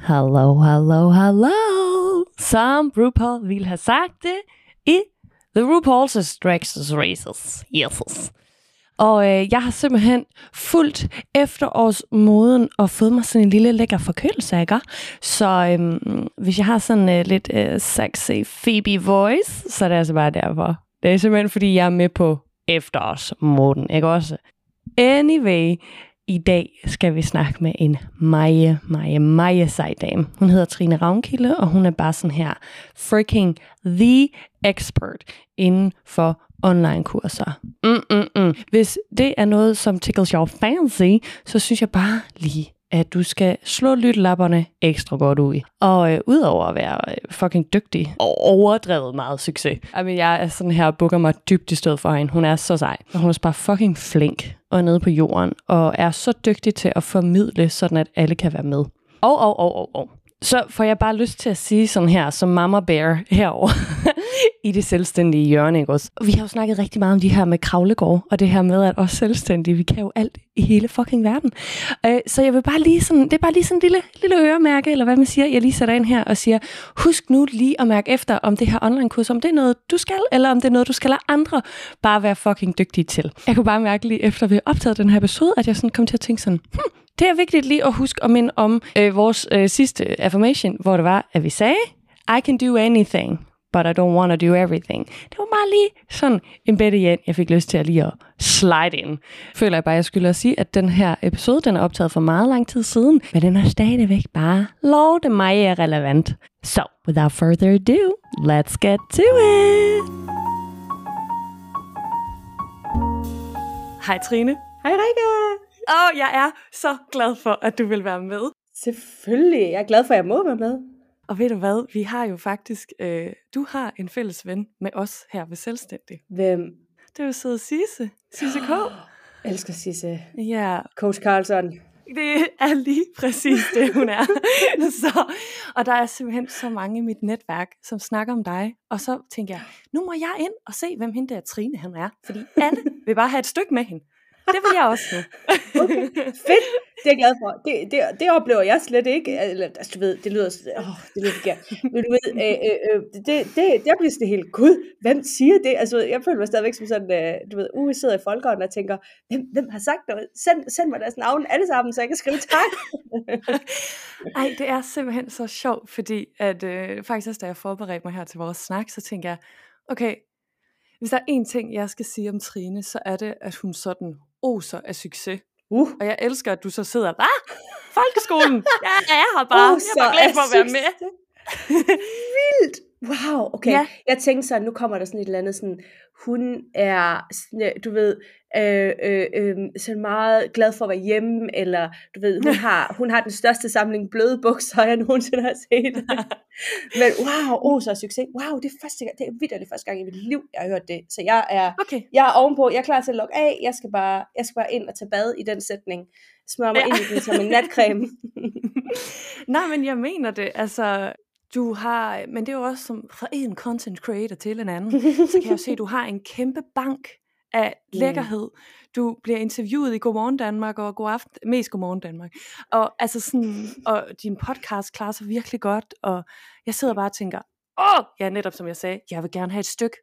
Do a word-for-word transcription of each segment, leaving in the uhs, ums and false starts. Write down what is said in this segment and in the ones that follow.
Hello, hello, hello. Som RuPaul ville have sagt det i The RuPaul's Drag Races. Yes. Og øh, jeg har simpelthen fulgt efterårsmoden og fået mig sådan en lille lækker forkølelse, ikke? Så øhm, hvis jeg har sådan øh, lidt øh, sexy Phoebe voice, så er det altså bare derfor. Det er simpelthen, fordi jeg er med på efterårsmoden, ikke også? Anyway, i dag skal vi snakke med en meget, meget, meget sej dame. Hun hedder Trine Ravnkilde, og hun er bare sådan her freaking the expert inden for online-kurser. Mm-mm-mm. Hvis det er noget, som tickles your fancy, så synes jeg bare lige, at du skal slå lyttelapperne ekstra godt ud. Og øh, udover at være øh, fucking dygtig og overdrevet meget succes. Jamen, jeg er sådan her og bukker mig dybt i stedet for hende. Hun er så sej. Og hun er bare fucking flink og nede på jorden. Og er så dygtig til at formidle, sådan at alle kan være med. Og, og, og, og, og. Så får jeg bare lyst til at sige sådan her, som Mama Bear herover i det selvstændige hjørne, ikke også? Vi har jo snakket rigtig meget om de her med kravlegård, og det her med, at os selvstændige, vi kan jo alt i hele fucking verden. Øh, så jeg vil bare lige sådan, det er bare lige sådan en lille, lille øremærke, eller hvad man siger, jeg lige sætter ind her og siger, husk nu lige at mærke efter, om det her online-kurs, om det er noget, du skal, eller om det er noget, du skal lade andre bare være fucking dygtige til. Jeg kunne bare mærke lige efter, vi har optaget den her episode, at jeg sådan kom til at tænke sådan, hmm, det er vigtigt lige at huske at minde om øh, vores øh, sidste affirmation, hvor det var, at vi sagde, I can do anything, but I don't want to do everything. Det var bare lige sådan en bedre igen, jeg fik lyst til at lige at slide ind. Føler jeg bare, jeg skylder at sige, at den her episode, den er optaget for meget lang tid siden, men den er stadigvæk bare lov det mig er relevant. So, without further ado, let's get to it! Hej Trine. Hej Rikke. Åh, oh, jeg er så glad for, at du vil være med. Selvfølgelig. Jeg er glad for, at jeg må være med. Og ved du hvad, vi har jo faktisk, øh, du har en fælles ven med os her ved Selvstændig. Hvem? Det er jo søde Sisse. Sisse K. Oh, elsker Sisse. Ja. Coach Carlson. Det er lige præcis det, hun er. så, og der er simpelthen så mange i mit netværk, som snakker om dig. Og så tænker jeg, nu må jeg ind og se, hvem hende der Trine han er. Fordi alle vil bare have et stykke med hende. Det vil jeg også nu. Okay, fedt. Det er jeg glad for. Det, det, det oplever jeg slet ikke. Eller, altså, du ved, det lyder, åh, det lyder forkert. Men du ved, øh, øh, det, det, der bliver det helt, gud, hvem siger det? Altså, jeg føler mig stadigvæk som sådan, øh, du ved, uh, jeg sidder i folkeånden og tænker, hvem, hvem har sagt noget? Send, send mig deres navn alle sammen, så jeg kan skrive tak. Ej, det er simpelthen så sjovt, fordi at øh, faktisk også, da jeg forberedte mig her til vores snak, så tænker jeg, okay, hvis der er én ting, jeg skal sige om Trine, så er det, at hun sådan oser af succes. Uh. Og jeg elsker, at du så sidder, hvad? Folkeskolen? Ja, jeg er her bare. Oser jeg er bare glad for at være med. Vildt. Wow, okay. Ja. Jeg tænkte så, nu kommer der sådan et eller andet sådan, hun er, du ved, øh, øh, øh, så meget glad for at være hjemme, eller du ved, hun har, hun har den største samling bløde bukser, jeg nogensinde har set. Men wow, åh, så er succes. Wow, det er første gang, det er vitterligt første gang i mit liv, jeg har hørt det. Så jeg er, okay. jeg er ovenpå, jeg er klar til at logge af, jeg skal bare, jeg skal bare ind og tage bad i den sætning. Smør mig ja. ind i den som en natcreme. Nej, men jeg mener det, altså... Du har, men det er jo også som fra en content creator til en anden, så kan jeg jo se, at du har en kæmpe bank af lækkerhed. Du bliver interviewet i Godmorgen Danmark og God Aften, mest Godmorgen Danmark. Og altså sådan, og din podcast klarer sig virkelig godt, og jeg sidder bare og tænker, åh, ja, netop som jeg sagde, jeg vil gerne have et stykke.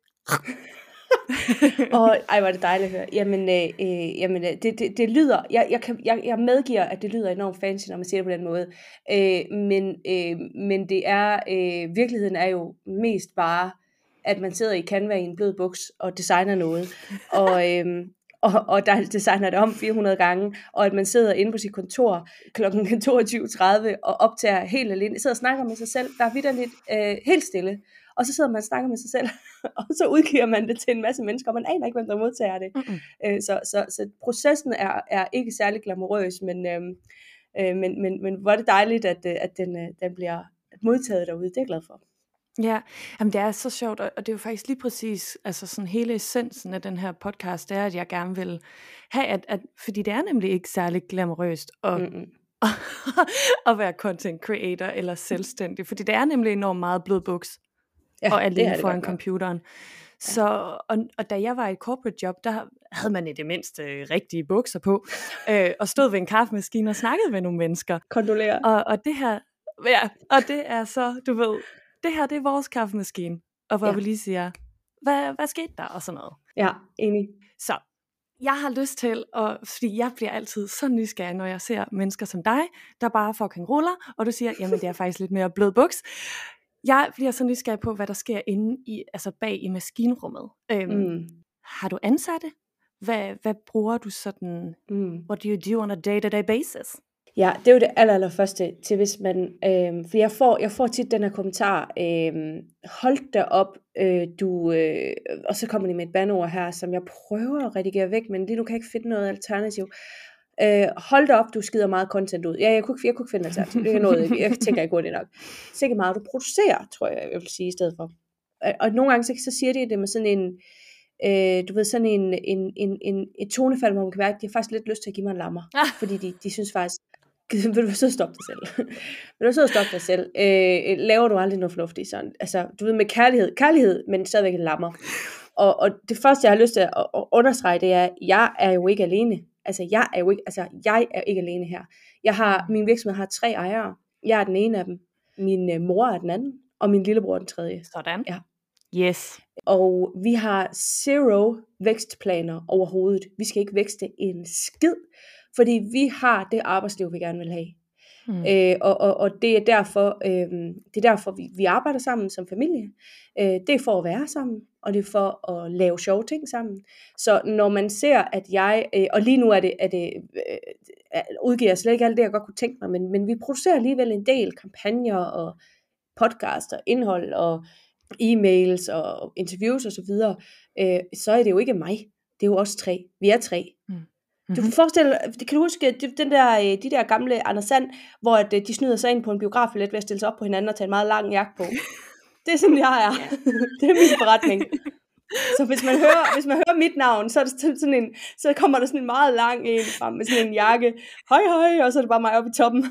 og ej, hvor er det dejligt at høre. Jamen, øh, øh, jamen det, det, det lyder, jeg, jeg, kan, jeg, jeg medgiver, at det lyder enormt fancy, når man siger det på den måde. Øh, men, øh, men det er, øh, virkeligheden er jo mest bare, at man sidder i Canva i en blød buks og designer noget. og, øh, og, og der designer det om fire hundrede gange, og at man sidder inde på sit kontor klokken toogtyve tredive og optager helt alene, sidder og snakker med sig selv. Der er vitterligt øh, helt stille. Og så sidder man og snakker med sig selv, og så udgiver man det til en masse mennesker, og man aner ikke, hvem der modtager det. Mm-hmm. Så, så, så processen er, er ikke særlig glamourøs, men, øh, men, men, men hvor er det dejligt, at, at den, den bliver modtaget derude. Det er jeg glad for. Ja, jamen det er så sjovt, og det er jo faktisk lige præcis, altså sådan hele essensen af den her podcast, det er, at jeg gerne vil have, at, at fordi det er nemlig ikke særlig glamourøst at, at være content creator eller selvstændig, fordi det er nemlig enormt meget blød buks. Ja, og alene foran computeren. Så, og, og da jeg var i et corporate job, der havde man i det mindste øh, rigtige bukser på, øh, og stod ved en kaffemaskine og snakkede med nogle mennesker. Kondolerer. Og, og det her Ja, og det er så, du ved, det her, det er vores kaffemaskine. Og hvor ja. vi lige siger, hvad, hvad skete der? Og sådan noget. Ja, enig. Så jeg har lyst til, at, fordi jeg bliver altid så nysgerrig, når jeg ser mennesker som dig, der bare fucking ruller, og du siger, jamen det er faktisk lidt mere blød buks. Jeg bliver så nysgerrig på, hvad der sker inde i, altså bag i maskinrummet. Øhm, mm. Har du ansatte? Hvad, hvad bruger du sådan, mm. what do you do on a day-to-day basis? Ja, det er jo det aller, aller første til, hvis man, øh, for jeg får, jeg får tit den her kommentar, øh, hold da op, øh, du, øh, og så kommer de med et bandord her, som jeg prøver at redigere væk, men lige nu kan jeg ikke finde noget alternativ. Øh, hold da op, du skider meget content ud. Ja, jeg kunne, jeg kunne ikke finde alternativ, det er noget, jeg tænker ikke hurtigt nok. Sikkert meget, du producerer, tror jeg, jeg vil sige i stedet for. Og, og nogle gange, så, så siger de det med sådan en, Øh, du ved, sådan en, en, en, en, et tonefald, hvor man kan være, de har faktisk lidt lyst til at give mig en lammer, ah. fordi de, de synes faktisk, vil du så stoppe dig selv? vil du så stoppe dig selv? Øh, laver du aldrig noget fornuftigt sådan? Altså, du ved, med kærlighed, kærlighed, men stadigvæk en lammer. Og, og det første, jeg har lyst til at, at understrege, det er, at jeg er jo ikke alene. Altså, jeg er jo ikke, altså, jeg er ikke alene her. Jeg har, min virksomhed har tre ejere. Jeg er den ene af dem. Min uh, mor er den anden, og min lillebror er den tredje. Sådan. Ja. Yes. Og vi har zero vækstplaner overhovedet. Vi skal ikke vækste en skid, fordi vi har det arbejdsliv, vi gerne vil have. Mm. Øh, og, og, og det er derfor, øh, det er derfor vi, vi arbejder sammen som familie. Øh, det er for at være sammen, og det er for at lave sjove ting sammen. Så når man ser, at jeg, øh, og lige nu er det, er det øh, udgiver jeg slet ikke alt det, jeg godt kunne tænke mig, men, men vi producerer alligevel en del kampagner og podcaster, indhold og e-mails og interviews og så videre, øh, så er det jo ikke mig. Det er jo os tre. Vi er tre. Mm. Mm-hmm. Du kan forestille, kan du huske den der, de der gamle Anders Sand, hvor de snyder sig ind på en biografbillet ved at stille sig op på hinanden og tage en meget lang jakke på. Det er sådan, jeg er. Det er min forretning. Så hvis man hører, hvis man hører mit navn, så, er det sådan en, så kommer der sådan en meget lang en frem med sådan en jakke. Hej hej, og så er det bare mig oppe i toppen.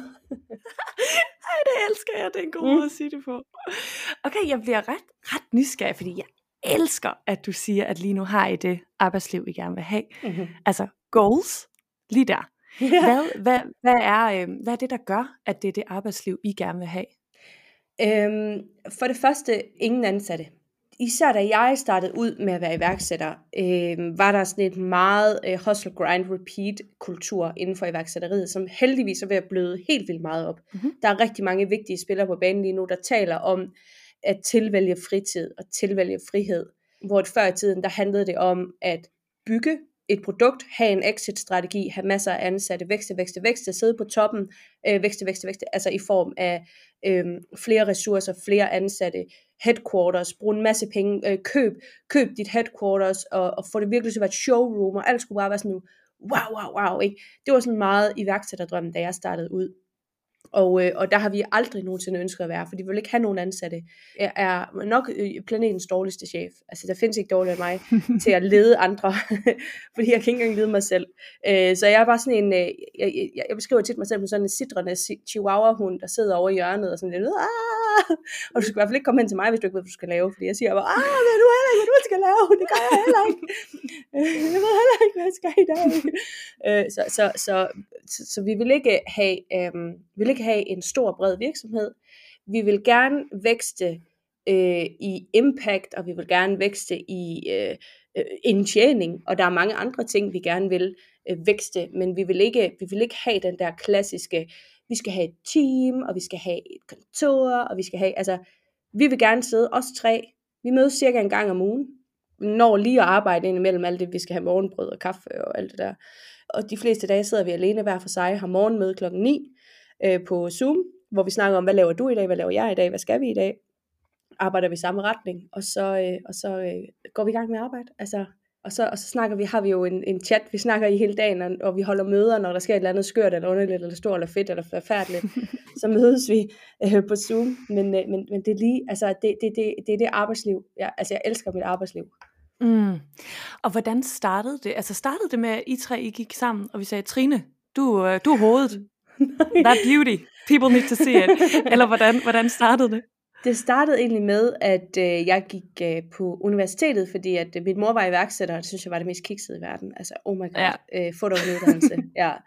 Ej, det elsker jeg. Det er en god måde mm. at sige det på. Okay, jeg bliver ret, ret nysgerrig, fordi jeg elsker, at du siger, at lige nu har I det arbejdsliv, I gerne vil have. Mm-hmm. Altså, goals, lige der. Yeah. Hvad, hvad, hvad, er, øh, hvad er det, der gør, at det er det arbejdsliv, I gerne vil have? Øhm, for det første, ingen ansatte. Især da jeg startede ud med at være iværksætter, øh, var der sådan et meget øh, hustle, grind, repeat kultur inden for iværksætteriet, som heldigvis er ved at bløde helt vildt meget op. Mm-hmm. Der er rigtig mange vigtige spillere på banen lige nu, der taler om at tilvælge fritid og tilvælge frihed. Hvor før i tiden, der handlede det om at bygge et produkt, have en exit-strategi, have masser af ansatte, vækste, vækste, vækste, sidde på toppen, øh, vækste, vækste, vækste, altså i form af øh, flere ressourcer, flere ansatte, headquarters, bruge en masse penge, øh, køb, køb dit headquarters, og, og få det virkelig til at være et showroom, og alt skulle bare være sådan, wow, wow, wow, ikke? Det var sådan meget iværksætterdrømmen, da jeg startede ud. Og, øh, og der har vi aldrig nogensinde ønsket at være, for de vil ikke have nogen ansatte. Jeg er nok planetens dårligste chef. Altså der findes ikke dårligere end mig til at lede andre, fordi jeg kan ikke engang lede mig selv. Øh, så jeg er bare sådan en, øh, jeg, jeg, jeg beskriver tit mig selv som sådan en sidrende chihuahua-hund, der sidder over i hjørnet og sådan lidt, Aah! Og du skal i hvert fald ikke komme hen til mig, hvis du ikke ved, hvad du skal lave, fordi jeg siger bare, ah, ved du heller ikke, hvad du skal lave, det gør jeg heller ikke. Jeg ved heller ikke, hvad jeg skal i dag. Øh, så, så, så, så, så vi vil ikke have, øh, vi vil ikke have en stor, bred virksomhed. Vi vil gerne vækste øh, i impact, og vi vil gerne vækste i øh, øh, indtjening, og der er mange andre ting, vi gerne vil øh, vækste, men vi vil, ikke, vi vil ikke have den der klassiske, vi skal have et team, og vi skal have et kontor, og vi skal have, altså, vi vil gerne sidde, os tre, vi mødes cirka en gang om ugen, når lige at arbejde ind imellem alt det, vi skal have morgenbrød og kaffe og alt det der, og de fleste dage sidder vi alene hver for sig, har morgenmøde klokken ni, på Zoom, hvor vi snakker om, hvad laver du i dag, hvad laver jeg i dag, hvad skal vi i dag, arbejder vi i samme retning, og så, øh, og så øh, går vi i gang med arbejde, altså, og så, og så snakker vi, har vi jo en, en chat, vi snakker i hele dagen, og, og vi holder møder, når der sker et eller andet skørt, eller underligt, eller stort, eller fedt, eller forfærdeligt, så mødes vi øh, på Zoom, men, øh, men, men det er lige, altså, det, det, det, det er det arbejdsliv, jeg, altså jeg elsker mit arbejdsliv. Mm. Og hvordan startede det? Altså startede det med, at I tre I gik sammen, og vi sagde, Trine, du, øh, du er hovedet. That beauty, people need to see it. Eller hvordan, hvordan startede det? Det startede egentlig med, at øh, jeg gik øh, på universitetet, fordi at øh, min mor var iværksætter, og det synes jeg var det mest kiksede i verden. Altså, oh my god, ja. øh, få dig en uddannelse. Ja.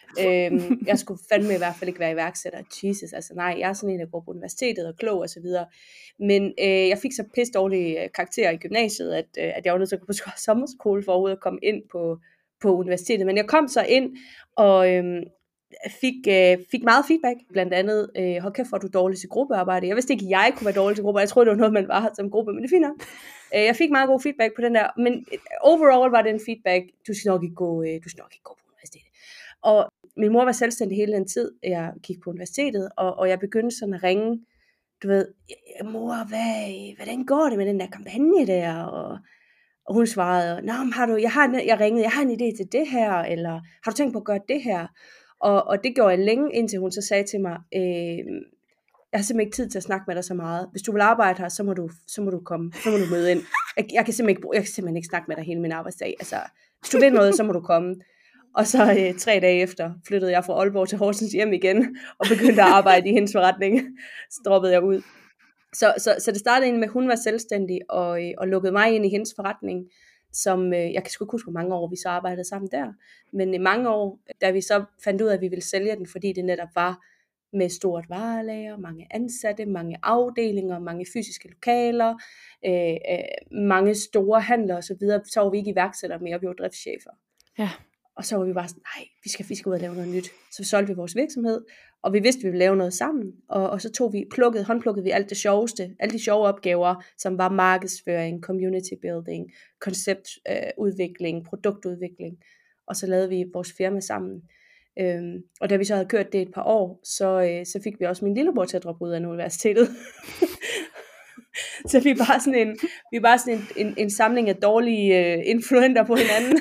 Øhm, jeg skulle fandme i hvert fald ikke være iværksætter. Jesus, altså nej, jeg er sådan en, der går på universitetet og klog og så videre. Men øh, jeg fik så pisse dårlige karakterer i gymnasiet, at, øh, at jeg var nødt til at gå på sommerskole for overhovedet at komme ind på, på universitetet. Men jeg kom så ind og øhm, fik, øh, fik meget feedback, blandt andet, øh, hold kæft, hvor du dårlig til gruppearbejde. Jeg vidste ikke, at jeg kunne være dårlig til gruppearbejde. Jeg troede, det var noget, man var som gruppe, men det er fint nok. Øh, jeg fik meget god feedback på den der, men overall var det en feedback, du skal nok ikke gå, øh, du skal nok ikke gå på universitetet. Og min mor var selvstændig hele den tid, jeg gik på universitetet, og, og jeg begyndte sådan at ringe, du ved, mor, hvad, hvordan går det med den der kampagne der? Og, og hun svarede, nå, har du, jeg, har, jeg ringede, jeg har en idé til det her, eller har du tænkt på at gøre det her? Og, og det gjorde jeg længe, indtil hun så sagde til mig, øh, jeg har simpelthen ikke tid til at snakke med dig så meget. Hvis du vil arbejde her, så må du, så må du komme, så må du møde ind. Jeg, jeg, kan simpelthen ikke, jeg kan simpelthen ikke snakke med dig hele min arbejdsdag. Altså, hvis du vil noget, så må du komme. Og så øh, tre dage efter flyttede jeg fra Aalborg til Horsens hjem igen, og begyndte at arbejde i hendes forretning. Så droppede jeg ud. Så, så, så det startede egentlig med, at hun var selvstændig, og, og lukkede mig ind i hendes forretning, som, øh, jeg kan sgu ikke huske, hvor mange år vi så arbejdede sammen der, men i mange år, da vi så fandt ud af, at vi ville sælge den, fordi det netop var med stort varelager, mange ansatte, mange afdelinger, mange fysiske lokaler, øh, øh, mange store handler osv., så, så var vi ikke iværksættere mere, vi var driftschefer. Ja. Og så var vi bare sådan, nej, vi skal, vi skal ud og lave noget nyt. Så solgte vi vores virksomhed, og vi vidste, at vi ville lave noget sammen. Og, og så tog vi, plukkede, håndplukkede vi alt det sjoveste, alle de sjove opgaver, som var markedsføring, community building, konceptudvikling, øh, produktudvikling. Og så lavede vi vores firma sammen. Øhm, og da vi så havde kørt det et par år, så, øh, så fik vi også min lillebror til at droppe ud af universitetet. Så vi er bare sådan en, vi er bare sådan en, en, en samling af dårlige øh, influenter på hinanden.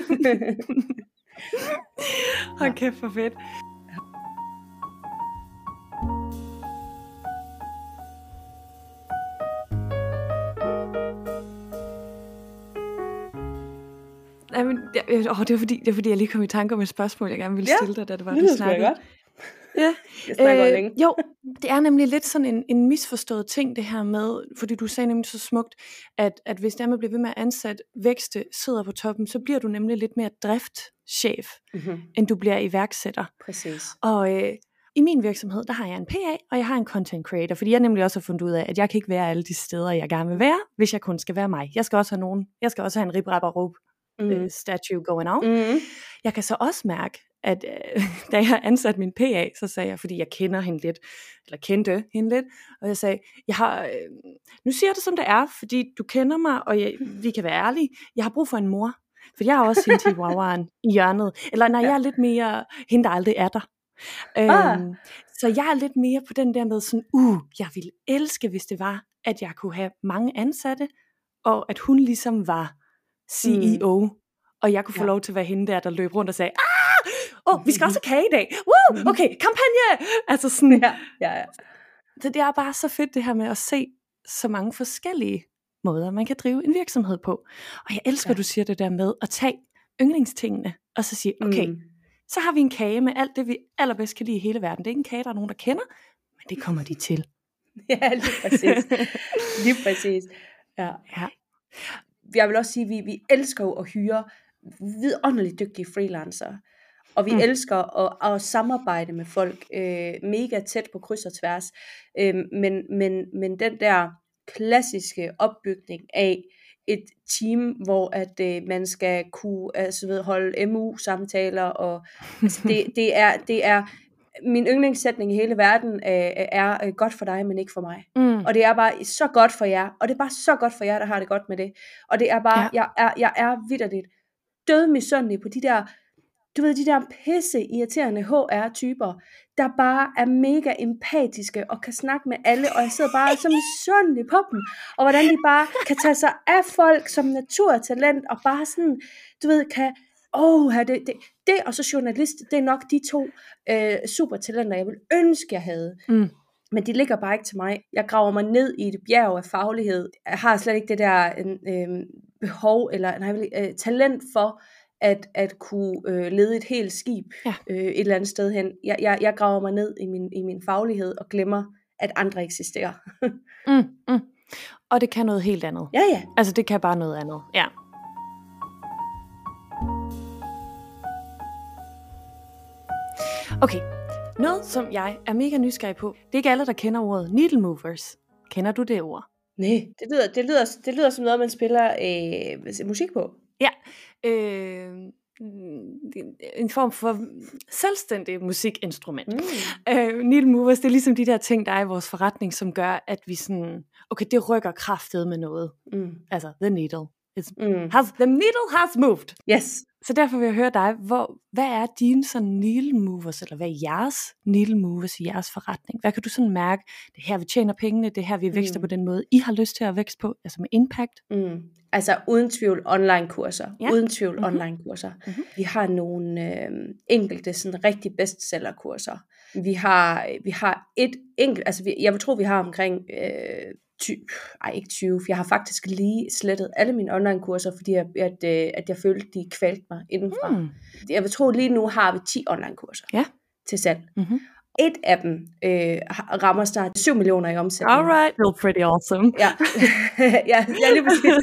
Hold kæft, for fedt. Jamen, det, åh, det, var fordi, det var fordi, jeg lige kom i tanke om et spørgsmål, jeg gerne ville stille dig, da det var, det du snakkede. Godt. Ja, jeg snakker øh, længe. Jo, det er nemlig lidt sådan en, en misforstået ting, det her med, fordi du sagde nemlig så smukt, at, at hvis der man bliver ved med at ansætte vækste sidder på toppen, så bliver du nemlig lidt mere driftschef, mm-hmm. end du bliver iværksætter. Præcis. Og øh, i min virksomhed, der har jeg en P A, og jeg har en content creator, fordi jeg nemlig også har fundet ud af, at jeg kan ikke være alle de steder, jeg gerne vil være, hvis jeg kun skal være mig. Jeg skal også have nogen, jeg skal også have en rib, rap og råb mm. uh, statue going on. Mm. Jeg kan så også mærke, at øh, da jeg ansat min P A, så sagde jeg, fordi jeg kender hende lidt, eller kendte hende lidt, og jeg sagde, jeg har, øh, nu siger jeg det som det er, fordi du kender mig, og jeg, vi kan være ærlige, jeg har brug for en mor, for jeg er også hende chihuahuaen i hjørnet, eller nej, jeg er lidt mere hende, der aldrig er der. Ah. Øhm, så jeg er lidt mere på den der med sådan, uh, jeg ville elske, hvis det var, at jeg kunne have mange ansatte, og at hun ligesom var C E O, mm. og jeg kunne få ja. lov til at være hende der, der løb rundt og sagde, ah, åh, oh, vi skal også have kage i dag, woo, okay, kampagne, altså sådan, ja, ja, ja. Så det er bare så fedt det her med at se så mange forskellige måder, man kan drive en virksomhed på, og jeg elsker, ja. du siger det der med at tage yndlingstingene, og så sige, okay, mm. så har vi en kage med alt det, vi allerbedst kan lide i hele verden. Det er ikke en kage, der er nogen, der kender, men det kommer de til. Ja, lige præcis. Lige præcis. Ja. Ja. Jeg vil også sige, at vi, vi elsker jo at hyre vidunderligt dygtige freelancer. Og vi mm. elsker at, at samarbejde med folk øh, mega tæt på kryds og tværs. Øh, men, men, men den der klassiske opbygning af et team, hvor at øh, man skal kunne altså, ved, holde M U-samtaler, og altså, det, det, er, det er min yndlingssætning i hele verden øh, er øh, godt for dig, men ikke for mig. Mm. Og det er bare så godt for jer, og det er bare så godt for jer, der har det godt med det. Og det er bare, ja. jeg, er, jeg er vitterligt død misundelig på de der, du ved, de der pisse irriterende H R-typer, der bare er mega empatiske og kan snakke med alle, og jeg sidder bare så misundelig på dem, og hvordan de bare kan tage sig af folk som naturtalent, og bare sådan, du ved, kan, åh, det, det, det og så journalist, det er nok de to øh, supertalenter, jeg vil ønske, jeg havde. Mm. Men de ligger bare ikke til mig. Jeg graver mig ned i et bjerg af faglighed. Jeg har slet ikke det der øh, behov, eller nej, øh, talent for, at, at kunne øh, lede et helt skib ja. øh, et eller andet sted hen. Jeg, jeg, jeg graver mig ned i min, i min faglighed og glemmer, at andre eksisterer. mm, mm. Og det kan noget helt andet. Ja, ja. Altså det kan bare noget andet. Ja. Okay, noget som jeg er mega nysgerrig på, det er ikke alle, der kender ordet needle movers. Kender du det ord? Nej, det lyder, det lyder, det lyder som noget, man spiller øh, musik på. Ja, øh, en form for selvstændig musikinstrument. Mm. Øh, needle movers, det er ligesom de der ting, der er i vores forretning, som gør, at vi sådan, okay, det rykker kraftet med noget. Mm. Altså, the needle. Mm. Has, the needle has moved. Yes. Så derfor vil jeg høre dig, hvor, hvad er dine sådan needle movers, eller hvad er jeres needle movers i jeres forretning? Hvad kan du sådan mærke, det her vi tjener pengene, det her vi vækster mm. på den måde, I har lyst til at vækste på, altså med impact? Mm. Altså uden tvivl online kurser, ja. uden tvivl mm-hmm. online kurser. Mm-hmm. Vi har nogle øh, enkelte sådan rigtig bestseller kurser. Vi har, vi har et enkelt, altså vi, jeg vil tro vi har omkring øh, tyve, ej ikke tyve, for jeg har faktisk lige slettet alle mine online kurser, fordi jeg, at, at jeg følte, de kvalte mig indenfra. Mm. Jeg vil tro lige nu har vi ti online kurser ja. til salg. Mm-hmm. Et af dem øh, rammer snart syv millioner i omsætning. Alright, feel pretty awesome. Ja, ja, ja lige præcis.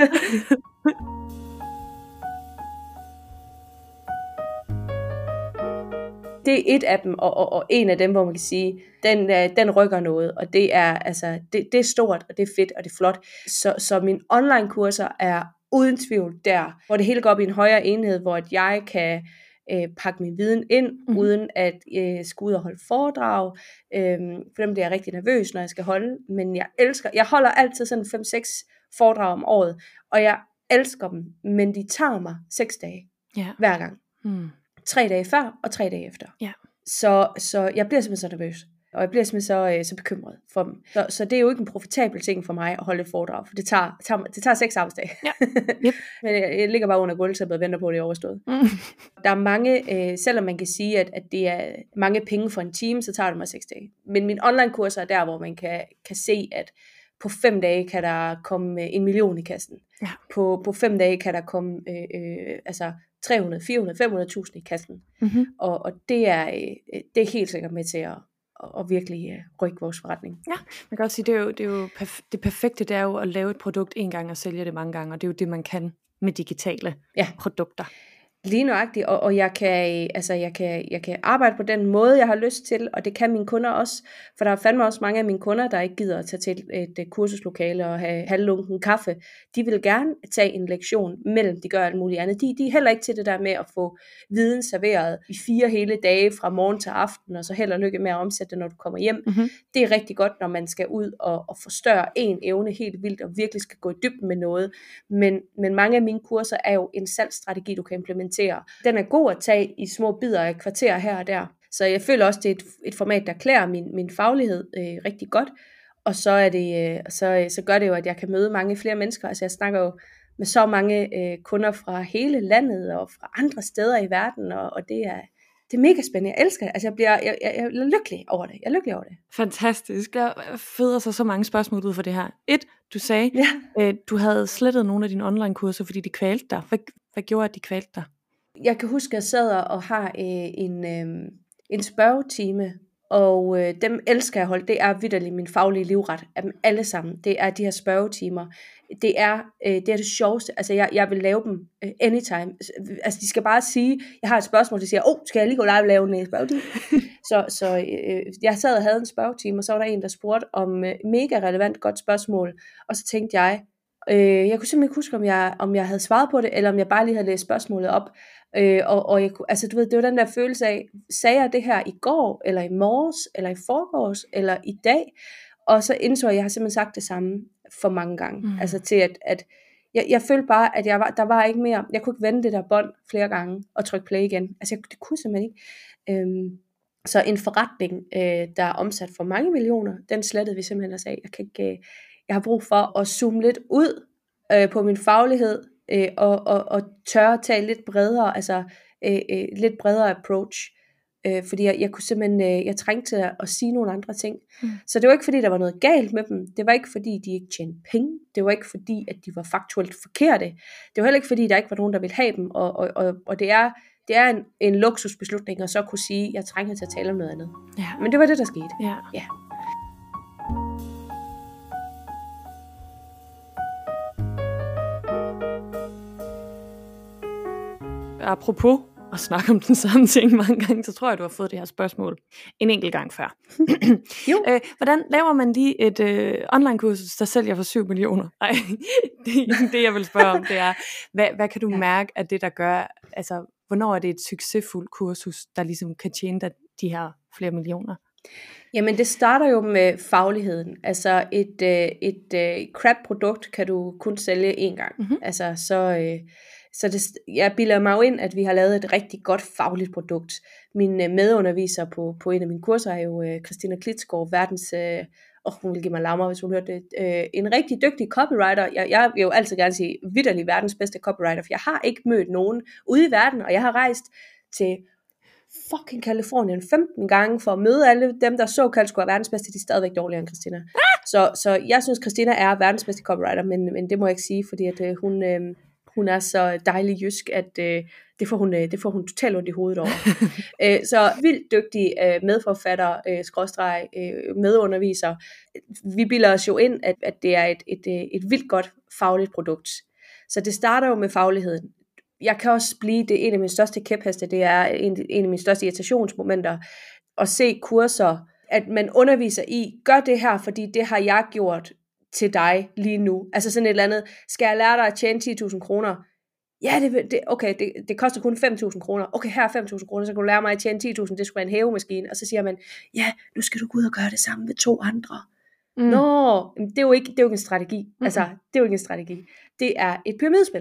Det er et af dem, og, og, og en af dem, hvor man kan sige, den, den rykker noget, og det er, altså, det, det er stort, og det er fedt, og det er flot. Så, så mine online kurser er uden tvivl der, hvor det hele går op i en højere enhed, hvor at jeg kan øh, pakke min viden ind, mm. uden at øh, skulle ud og holde foredrag. Øh, for dem bliver jeg rigtig nervøs, når jeg skal holde, men jeg elsker, jeg holder altid sådan fem seks foredrag om året, og jeg elsker dem, men de tager mig seks dage yeah. hver gang. Mm. Tre dage før og tre dage efter. Ja. Så, så jeg bliver simpelthen så nervøs. Og jeg bliver simpelthen så, øh, så bekymret for dem. Så, så det er jo ikke en profitabel ting for mig at holde et foredrag. For det tager, tager, det tager seks arbejdsdage. Ja. Yep. Men jeg, jeg ligger bare under gulvtæppet og venter på, at det er overstået. Mm. Der er mange, øh, selvom man kan sige, at, at det er mange penge for en time, så tager det mig seks dage. Men mine online kurser er der, hvor man kan, kan se, at på fem dage kan der komme en million i kassen. Ja. På, på fem dage kan der komme øh, øh, altså tre hundrede, fire hundrede, fem hundrede tusind i kassen. Mm-hmm. Og, og det, er, øh, det er helt sikkert med til at, at virkelig øh, rykke vores forretning. Ja, man kan også sige, det er jo, det, er jo perf- det perfekte, det er jo at lave et produkt en gang og sælge det mange gange, og det er jo det, man kan med digitale ja. produkter. Lige nøjagtigt, og, og jeg, kan, altså jeg, kan, jeg kan arbejde på den måde, jeg har lyst til, og det kan mine kunder også, for der er fandme også mange af mine kunder, der ikke gider at tage til et, et kursuslokale og have halvlunken kaffe. De vil gerne tage en lektion, mellem de gør alt muligt andet. De, de er heller ikke til det der med at få viden serveret i fire hele dage fra morgen til aften, og så held og lykke med at omsætte det, når du kommer hjem. Mm-hmm. Det er rigtig godt, når man skal ud og, og forstørre en evne helt vildt, og virkelig skal gå i dybden med noget. Men, men mange af mine kurser er jo en salgsstrategi, du kan implementere. Den er god at tage i små bidder af kvarter her og der. Så jeg føler også, det er et, et format, der klæder min, min faglighed øh, rigtig godt. Og så, er det, øh, så, så gør det jo, at jeg kan møde mange flere mennesker. Altså jeg snakker jo med så mange øh, kunder fra hele landet og fra andre steder i verden. Og, og det er... Det er mega spændende. Jeg elsker det. Altså, jeg bliver jeg, jeg, jeg er lykkelig over det. Jeg er lykkelig over det. Fantastisk. Der føder sig så mange spørgsmål ud for det her. Et, du sagde, ja. øh, du havde slettet nogle af dine online-kurser, fordi de kvalte dig. Hvad, hvad gjorde, at de kvalte dig? Jeg kan huske, at jeg sad og har øh, en, øh, en spørgetime, og øh, dem elsker jeg at holde. Det er vitterligt min faglige livret af dem alle sammen. Det er de her spørgetimer. Det er øh, det, er det sjoveste. Altså jeg, jeg vil lave dem øh, anytime. Altså de skal bare sige, jeg har et spørgsmål, de siger, åh, oh, skal jeg lige gå live og lave en spørgetime? så så øh, jeg sad og havde en spørgetime, og så var der en, der spurgte om øh, mega relevant godt spørgsmål. Og så tænkte jeg, øh, jeg kunne simpelthen ikke huske, om jeg, om jeg havde svaret på det, eller om jeg bare lige havde læst spørgsmålet op. Øh, og, og jeg kunne, altså du ved, det var den der følelse af, sagde jeg det her i går, eller i morges, eller i forgårs, eller i dag? Og så indså jeg, at jeg har simpelthen sagt det samme for mange gange. Mm. Altså til at, at jeg, jeg følte bare, at jeg var, der var ikke mere, jeg kunne ikke vende det der bånd flere gange, og trykke play igen. Altså jeg, det kunne simpelthen ikke. Øhm, så en forretning, øh, der er omsat for mange millioner, den slettede vi simpelthen og sagde, jeg kan ikke, øh, jeg har brug for at zoome lidt ud øh, på min faglighed, øh, og, og, og tørre at tage lidt bredere, altså øh, øh, lidt bredere approach. Øh, fordi jeg, jeg kunne simpelthen, øh, jeg trængte til at, at sige nogle andre ting. Mm. Så det var ikke fordi, der var noget galt med dem. Det var ikke fordi, de ikke tjente penge. Det var ikke fordi, at de var faktuelt forkerte. Det var heller ikke fordi, der ikke var nogen, der ville have dem. Og, og, og, og det er, det er en, en luksusbeslutning at så kunne sige, at jeg trænger til at tale om noget andet. Ja. Men det var det, der skete. Ja. Ja. Apropos at snakke om den samme ting mange gange, så tror jeg, du har fået det her spørgsmål en enkelt gang før. Jo. øh, hvordan laver man lige et øh, online-kursus, der sælger for syv millioner? Nej, det, det jeg vil spørge om, det er, hvad, hvad kan du ja. mærke af det, der gør, altså, hvornår er det et succesfuldt kursus, der ligesom kan tjene dig de her flere millioner? Jamen det starter jo med fagligheden. Altså et, øh, et øh, crap-produkt kan du kun sælge én gang. Mm-hmm. Altså så, øh, så det, jeg bilder mig jo ind, at vi har lavet et rigtig godt fagligt produkt. Min øh, medunderviser på, på en af mine kurser er jo øh, Christina Klitsgaard, verdens, øh, oh, hun vil give mig lammer, hvis hun hørte det, øh, en rigtig dygtig copywriter. Jeg, jeg vil jo altid gerne sige, vitterlig verdens bedste copywriter, for jeg har ikke mødt nogen ude i verden, og jeg har rejst til fucking Californien femten gange for at møde alle dem, der såkaldt skulle være verdens bedste, de er stadigvæk dårligere end Christina. Ah! Så, så jeg synes, Christina er verdens bedste copywriter, men, men det må jeg ikke sige, fordi at, øh, hun, øh, hun er så dejlig jysk, at øh, det, får hun, øh, det får hun totalt ondt i hovedet over. øh, så vildt dygtig øh, medforfatter, øh, skråstreg, øh, medunderviser. Vi bilder os jo ind, at, at det er et, et, et, et vildt godt fagligt produkt. Så det starter jo med fagligheden. Jeg kan også blive, det er en af mine største kæpheste, det er en, en af mine største irritationsmomenter, at se kurser, at man underviser i, gør det her, fordi det har jeg gjort til dig lige nu. Altså sådan et eller andet, skal jeg lære dig at tjene ti tusind kroner? Ja, det, det, okay, det, det koster kun fem tusind kroner. Okay, her er fem tusind kroner, så kan du lære mig at tjene ti tusind, det skulle være en hævemaskine. Og så siger man, ja, nu skal du gå ud og gøre det sammen med to andre. Mm. Nå, det er jo ikke, det er jo ikke en strategi. Mm-hmm. Altså, det er jo ikke en strategi. Det er et pyramidespil.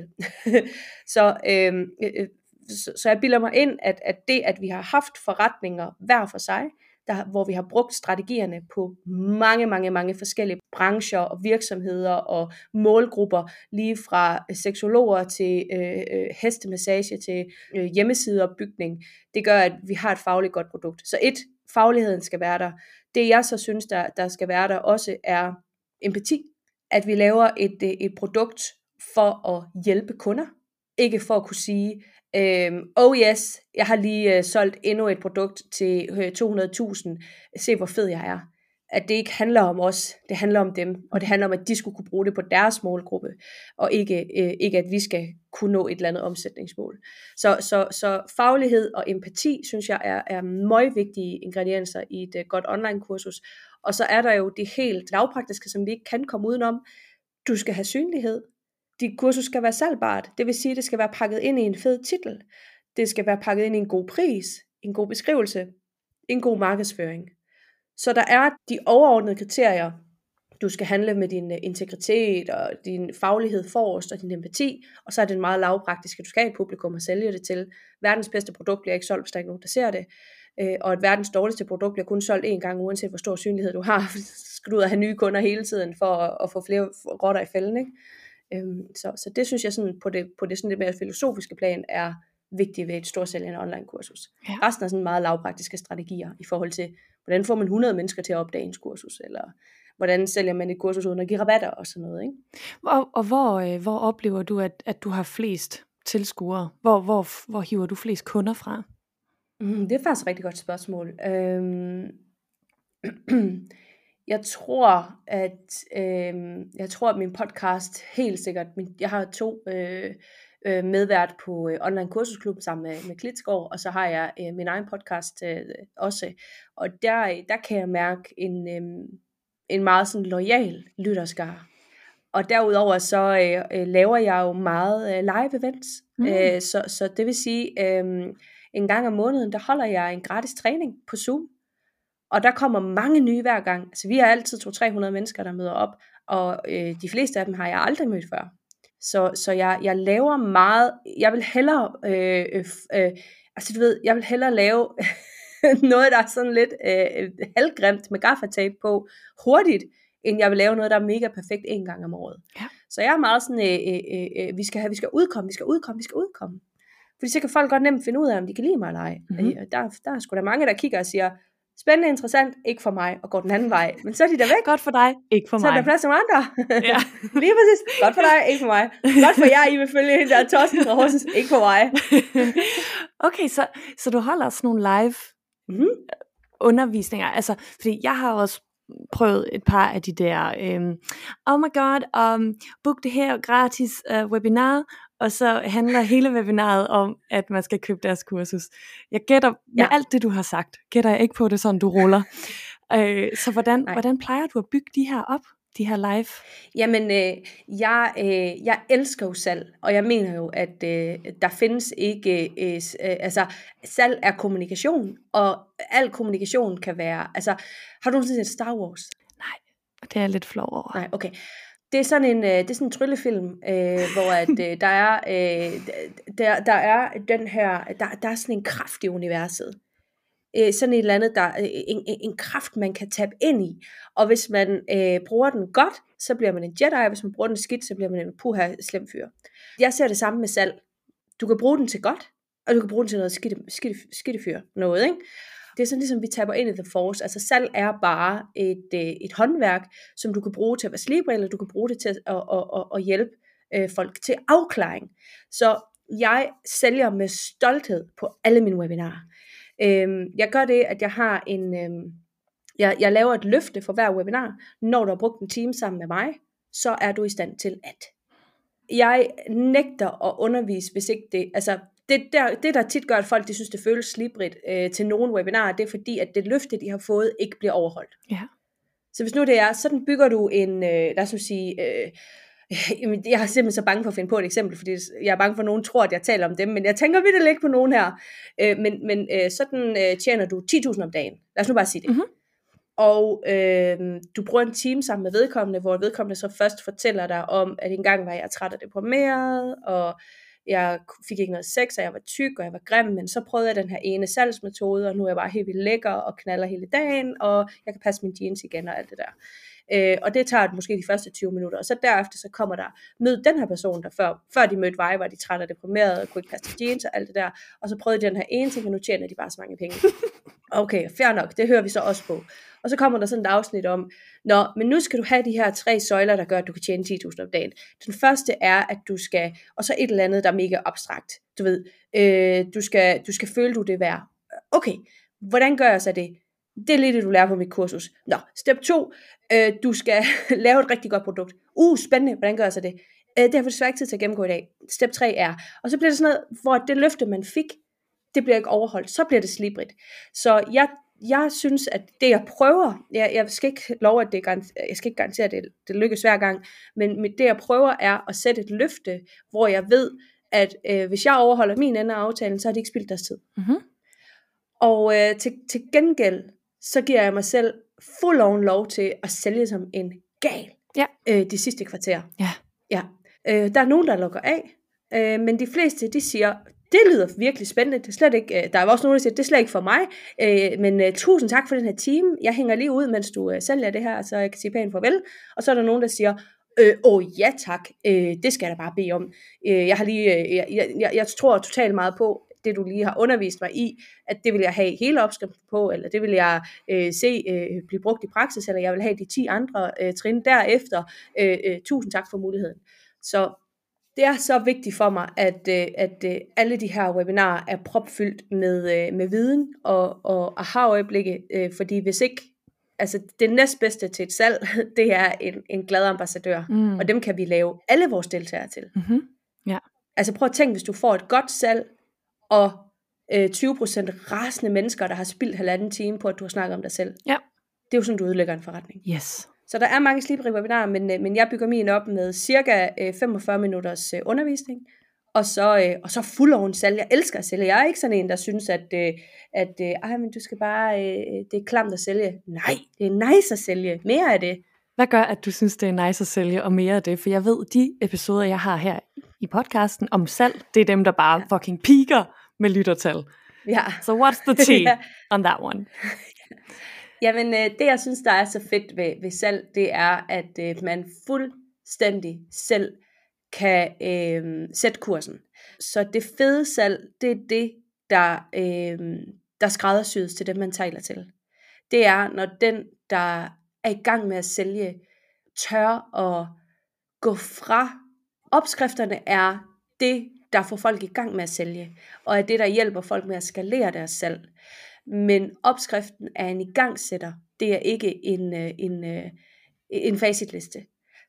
så, øhm, øh, så, så jeg bilder mig ind, at, at det, at vi har haft forretninger hver for sig, der, hvor vi har brugt strategierne på mange, mange, mange forskellige brancher og virksomheder og målgrupper, lige fra seksologer til øh, øh, hestemassage til øh, hjemmesideopbygning, det gør, at vi har et fagligt godt produkt. Så et, fagligheden skal være der. Det jeg så synes, der, der skal være der også, er empati. At vi laver et, et produkt for at hjælpe kunder. Ikke for at kunne sige, øhm, oh yes, jeg har lige uh, solgt endnu et produkt til uh, to hundrede tusind. Se hvor fed jeg er. At det ikke handler om os, det handler om dem. Og det handler om, at de skulle kunne bruge det på deres målgruppe. Og ikke, øh, ikke at vi skal kunne nå et eller andet omsætningsmål. Så, så, så faglighed og empati, synes jeg, er, er meget vigtige ingredienser i et uh, godt online-kursus. Og så er der jo det helt lavpraktiske, som vi ikke kan komme udenom. Du skal have synlighed. Dit kursus skal være salgbart. Det vil sige, at det skal være pakket ind i en fed titel. Det skal være pakket ind i en god pris, en god beskrivelse, en god markedsføring. Så der er de overordnede kriterier. Du skal handle med din integritet og din faglighed forrest og din empati. Og så er det meget lavpraktisk, at du skal have et publikum og sælge det til. Verdens bedste produkt bliver ikke solgt, hvis der ikke er nogen, der ser det. Og et verdens dårligste produkt bliver kun solgt én gang, uanset hvor stor synlighed du har. Så skal du ud og have nye kunder hele tiden for at, at få flere rotter i fælden, ikke? Så, så det synes jeg sådan, på det, på det sådan lidt mere filosofiske plan er vigtigt ved et storsælgende online-kursus. Ja. Resten er sådan meget lavpraktiske strategier i forhold til, hvordan får man hundrede mennesker til at opdage ens kursus, eller hvordan sælger man et kursus uden at give rabatter og sådan noget, ikke? Og, og hvor, hvor oplever du, at, at du har flest tilskuere? Hvor, hvor, hvor hiver du flest kunder fra? Mm, det er faktisk et rigtig godt spørgsmål. Øhm, jeg tror, at øhm, jeg tror, at min podcast helt sikkert, min, jeg har to øh, øh, medvært på øh, Online Kursusklub sammen med, med Klitsgaard, og så har jeg øh, min egen podcast øh, også, og der, der kan jeg mærke en, øh, en meget sådan loyal lytterskare. Og derudover så øh, laver jeg jo meget øh, live events, mm. øh, så, så det vil sige, øh, en gang om måneden, der holder jeg en gratis træning på Zoom, og der kommer mange nye hver gang. Altså vi har altid to til tre hundrede mennesker, der møder op, og øh, de fleste af dem har jeg aldrig mødt før. Så, så jeg, jeg laver meget, jeg vil hellere, øh, øh, øh, altså du ved, jeg vil hellere lave noget, der er sådan lidt øh, halvgrimt med gaffatape på, hurtigt, end jeg vil lave noget, der er mega perfekt en gang om året. Ja. Så jeg er meget sådan, øh, øh, øh, vi, skal have, vi skal udkomme, vi skal udkomme, vi skal udkomme. Fordi så kan folk godt nemt finde ud af, om de kan lide mig eller ej. Mm-hmm. Der, der er sgu da mange, der kigger og siger, spændende, interessant, ikke for mig, og går den anden vej. Men så er de der væk. Godt for dig, ikke for mig. Så er der plads til nogle andre. Ja. Lige præcis. Godt for dig, ikke for mig. Godt for jer, I vil følge hende der Torsten fra Horsens, ikke for mig. Okay, så, så du holder sådan nogle live mm-hmm. undervisninger. Altså, fordi jeg har også prøvet et par af de der, um, oh my god, um, book det her gratis uh, webinar, og så handler hele webinaret om, at man skal købe deres kursus. Jeg gætter, med Ja. alt det du har sagt, gætter jeg ikke på det sådan, du ruller. øh, så hvordan, hvordan plejer du at bygge de her op? De her live? Jamen, øh, jeg, øh, jeg elsker jo salg, og jeg mener jo, at øh, der findes ikke, øh, øh, altså salg er kommunikation, og al kommunikation kan være, altså, har du nogensinde set Star Wars? Nej, det er jeg lidt flov over. Nej, okay. Det er sådan en, øh, det er sådan en tryllefilm, øh, hvor at, øh, der, er, øh, der, der er den her, der, der er sådan en kraft i universet. Øh, sådan et eller andet, der, en, en, en kraft, man kan tabe ind i. Og hvis man øh, bruger den godt, så bliver man en Jedi, og hvis man bruger den skidt, så bliver man en puha slem fyr. Jeg ser det samme med salg. Du kan bruge den til godt, og du kan bruge den til noget skidt, skidt, skidt noget, ikke? Det er sådan ligesom, vi taber ind i The Force. Altså salg er bare et, et håndværk, som du kan bruge til at være slibre, eller du kan bruge det til at, at, at, at hjælpe øh, folk til afklaring. Så jeg sælger med stolthed på alle mine webinarer. Øhm, jeg gør det, at jeg har en, øhm, jeg, jeg laver et løfte for hver webinar. Når du har brugt en time sammen med mig, så er du i stand til at. Jeg nægter at undervise, hvis ikke det, altså det der, det der tit gør, at folk de synes, det føles slibrigt øh, til nogle webinarer, det er fordi, at det løfte, de har fået, ikke bliver overholdt. Ja. Så hvis nu det er, sådan bygger du en, øh, lad os sige, øh, jeg er simpelthen så bange for at finde på et eksempel, fordi jeg er bange for, at nogen tror, at jeg taler om dem, men jeg tænker virkelig ikke på nogen her. Øh, men men øh, sådan øh, tjener du ti tusind om dagen. Lad os nu bare sige det. Mm-hmm. Og øh, du bruger en time sammen med vedkommende, hvor vedkommende så først fortæller dig om, at engang var jeg træt og deprimeret, og jeg fik ikke noget sex, og jeg var tyk, og jeg var grim, men så prøvede jeg den her ene salgsmetode, og nu er jeg bare helt vildt lækker og knaller hele dagen, og jeg kan passe mine jeans igen og alt det der. Øh, og det tager måske de første tyve minutter, og så derefter så kommer der, mød den her person, der før, før de mødte mig, var de trætte og deprimerede, og kunne ikke passe til jeans og alt det der, og så prøvede de den her ene ting, og nu tjener de bare så mange penge. Okay, fair nok, det hører vi så også på. Og så kommer der sådan et afsnit om, nå, men nu skal du have de her tre søjler, der gør, at du kan tjene ti tusind om dagen. Den første er, at du skal, og så et eller andet, der er mega abstrakt, du ved, øh, du, skal, du skal føle, du det værd. Okay, hvordan gør jeg så det? Det er lidt det, du lærer på mit kursus. Nå, step to, øh, du skal lave et rigtig godt produkt. Uh, spændende, hvordan gør jeg så det? Øh, det har vi desværre ikke tid til at gennemgå i dag. Step tre er, og så bliver det sådan noget, hvor det løfte, man fik, det bliver ikke overholdt, så bliver det slibrigt. Så jeg, jeg synes, at det jeg prøver, jeg, jeg skal ikke love, at det jeg skal ikke garantere, at det, det lykkes hver gang, men det jeg prøver er at sætte et løfte, hvor jeg ved, at øh, hvis jeg overholder min ende af aftalen, så har de ikke spildt deres tid. Mm-hmm. Og øh, til, til gengæld, så giver jeg mig selv full on lov til at sælge som en gal ja. øh, de sidste kvarter. Ja. Ja. Øh, der er nogen, der lukker af, øh, men de fleste, de siger, det lyder virkelig spændende, det er slet ikke, øh, der er også nogen, der siger, det er slet ikke for mig, øh, men øh, tusind tak for den her time, jeg hænger lige ud, mens du øh, sælger det her, så jeg kan sige pænt farvel, og så er der nogen, der siger, øh, åh ja tak, øh, det skal jeg da bare bede om, øh, jeg har lige, øh, jeg, jeg, jeg, jeg tror totalt meget på, det du lige har undervist mig i, at det vil jeg have hele opskriften på, eller det vil jeg øh, se øh, blive brugt i praksis, eller jeg vil have de ti andre øh, trin derefter. Øh, øh, tusind tak for muligheden. Så det er så vigtigt for mig, at, øh, at øh, alle de her webinarer er propfyldt med, øh, med viden og, og aha-øjeblikke, øh, fordi hvis ikke, altså det næstbedste til et salg, det er en, en glad ambassadør, mm. og dem kan vi lave alle vores deltagere til. Mm-hmm. Ja. Altså prøv at tænke, hvis du får et godt salg, og øh, tyve procent rasende mennesker, der har spildt halvanden time på, at du har snakket om dig selv. Ja. Det er jo sådan, du ødelægger en forretning. Yes. Så der er mange slibrige webinarer, men, øh, men jeg bygger min op med cirka øh, femogfyrre minutters øh, undervisning, og så, øh, og så fuld oven salg. Jeg elsker at sælge. Jeg er ikke sådan en, der synes, at, øh, at øh, ej, men du skal bare, øh, det er klamt at sælge. Nej, det er nice at sælge. Mere af det. Hvad gør, at du synes, det er nice at sælge, og mere af det? For jeg ved, de episoder, jeg har her i podcasten om salg, det er dem, der bare ja. fucking piker med lyttertal. Ja. So what's the tea ja. on that one? Jamen, det jeg synes, der er så fedt ved, ved salg, det er, at øh, man fuldstændig selv kan øh, sætte kursen. Så det fede salg, det er det, der, øh, der skræddersydes til det, man taler til. Det er, når den, der er i gang med at sælge, tør at gå fra. Opskrifterne er det, der får folk i gang med at sælge, og er det, der hjælper folk med at skalere deres salg. Men opskriften er en igangsætter. Det er ikke en, en, en facitliste.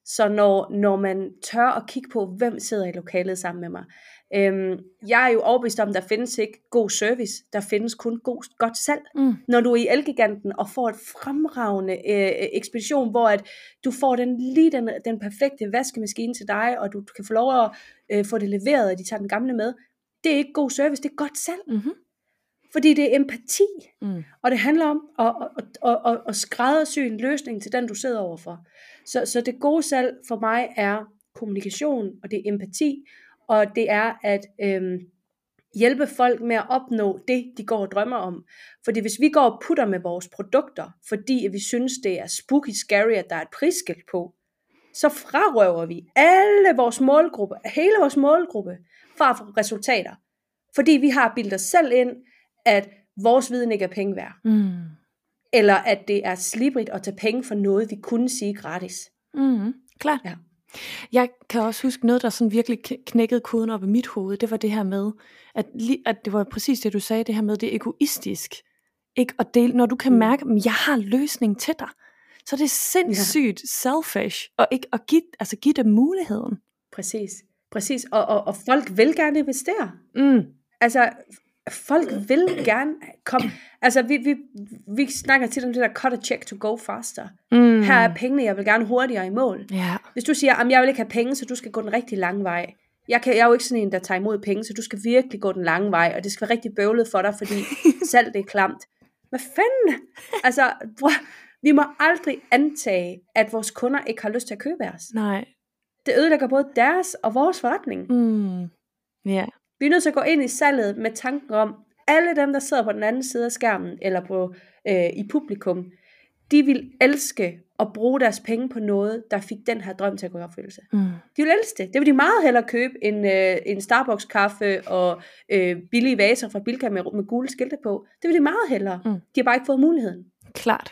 Så når, når man tør at kigge på, hvem sidder i lokalet sammen med mig. Øhm, jeg er jo overbevist om, at der findes ikke god service, der findes kun god, godt salg. Mm. Når du er i Elgiganten og får et fremragende øh, ekspedition, hvor at du får den, lige den, den perfekte vaskemaskine til dig, og du, du kan få lov at øh, få det leveret, og de tager den gamle med. Det er ikke god service, det er godt salg. Mm-hmm. Fordi det er empati, mm. og det handler om at, at, at, at, at skræddersy en løsning til den, du sidder overfor. Så, så det gode salg for mig er kommunikation, og det er empati, og det er at øhm, hjælpe folk med at opnå det, de går og drømmer om. Fordi hvis vi går og putter med vores produkter, fordi vi synes, det er spooky scary, at der er et prisskilt på, så frarøver vi alle vores målgruppe, hele vores målgruppe, fra at få resultater. Fordi vi har bildet os selv ind, at vores viden ikke er penge værd. Mm. Eller at det er slibrigt at tage penge for noget, vi kunne sige gratis. Mm. Klart. Ja. Jeg kan også huske noget, der sådan virkelig knækkede koden op i mit hoved. Det var det her med, at, li- at det var præcis det, du sagde, det her med, det er egoistisk. Ikke at dele, når du kan Mm. mærke, at jeg har løsning til dig. Så det er sindssygt ja. selfish, og ikke at give, altså give dem muligheden. Præcis. Præcis. Og, og, og folk vil gerne investere. Mm. Altså, folk vil gerne komme. Altså, vi, vi, vi snakker tit om det der cut a check to go faster. Mm. Her er pengene, jeg vil gerne hurtigere i mål. Yeah. Hvis du siger, at jeg vil ikke have penge, så du skal gå den rigtig lange vej. Jeg, kan, jeg er jo ikke sådan en, der tager imod penge, så du skal virkelig gå den lange vej, og det skal være rigtig bøvlet for dig, fordi salg det er klamt. Hvad fanden? Altså, bror, vi må aldrig antage, at vores kunder ikke har lyst til at købe af os. Nej. Det ødelægger både deres og vores forretning. Mm. Yeah. Vi er nødt til at gå ind i salget med tanken om, alle dem, der sidder på den anden side af skærmen, eller på, øh, i publikum, de vil elske at bruge deres penge på noget, der fik den her drøm til at gå i opfyldelse. Mm. De vil elske det. Det vil de meget hellere købe end øh, en Starbucks-kaffe og øh, billige vaser fra Bilka med, med gule skilte på. Det vil de meget hellere. Mm. De har bare ikke fået muligheden. Klart.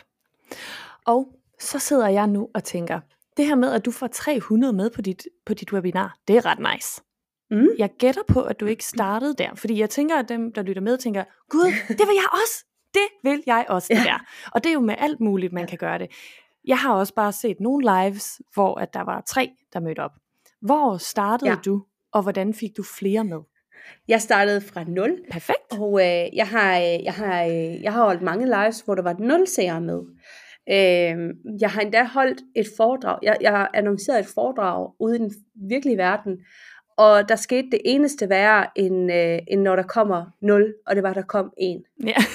Og så sidder jeg nu og tænker, det her med, at du får tre hundrede med på dit, på dit webinar, det er ret nice. Mm. Jeg gætter på, at du ikke startede der, fordi jeg tænker, at dem, der lytter med, tænker, gud, det vil jeg også. Det vil jeg også, det ja. der. Og det er jo med alt muligt, man ja. kan gøre det. Jeg har også bare set nogle lives, hvor at der var tre, der mødte op. Hvor startede ja. du, og hvordan fik du flere med? Jeg startede fra nul. Perfekt. Og øh, jeg, har, jeg, har, jeg har holdt mange lives, hvor der var nul seere med. Øh, jeg har endda holdt et foredrag. Jeg, jeg har annonceret et foredrag ude i den virkelige verden. Og der skete det eneste værre, end, øh, end når der kommer nul, og det var, der kom en. Ja. Yeah.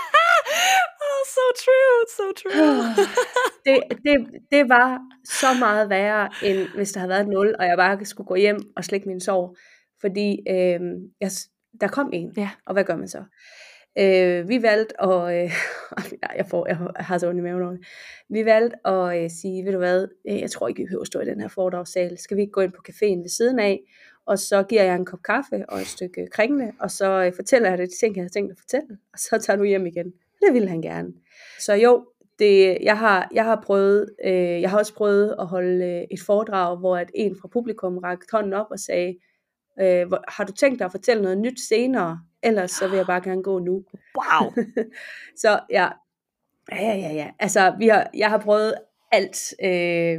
Oh, so true, so true. det, det, det var så meget værre, end hvis der havde været nul, og jeg bare skulle gå hjem og slikke min sorg. Fordi øh, jeg, der kom en, yeah. og hvad gør man så? Øh, vi valgte at, øh, jeg, får, jeg har så ondt i maven over det. Vi valgte at øh, sige, ved du hvad, jeg tror ikke, vi behøver at stå i den her foredragssal. Skal vi ikke gå ind på caféen ved siden af, og så giver jeg en kop kaffe og et stykke kringle, og så øh, fortæller jeg det de ting, jeg har tænkt at fortælle, og så tager du hjem igen. Det ville han gerne. Så jo, det, jeg, har, jeg har prøvet, øh, jeg har også prøvet at holde øh, et foredrag, hvor at en fra publikum rakte hånden op og sagde, øh, hvor, har du tænkt dig at fortælle noget nyt senere? Ellers så vil jeg bare gerne gå nu. Wow. Så ja, ja, ja, ja. Altså, vi har, jeg har prøvet alt øh,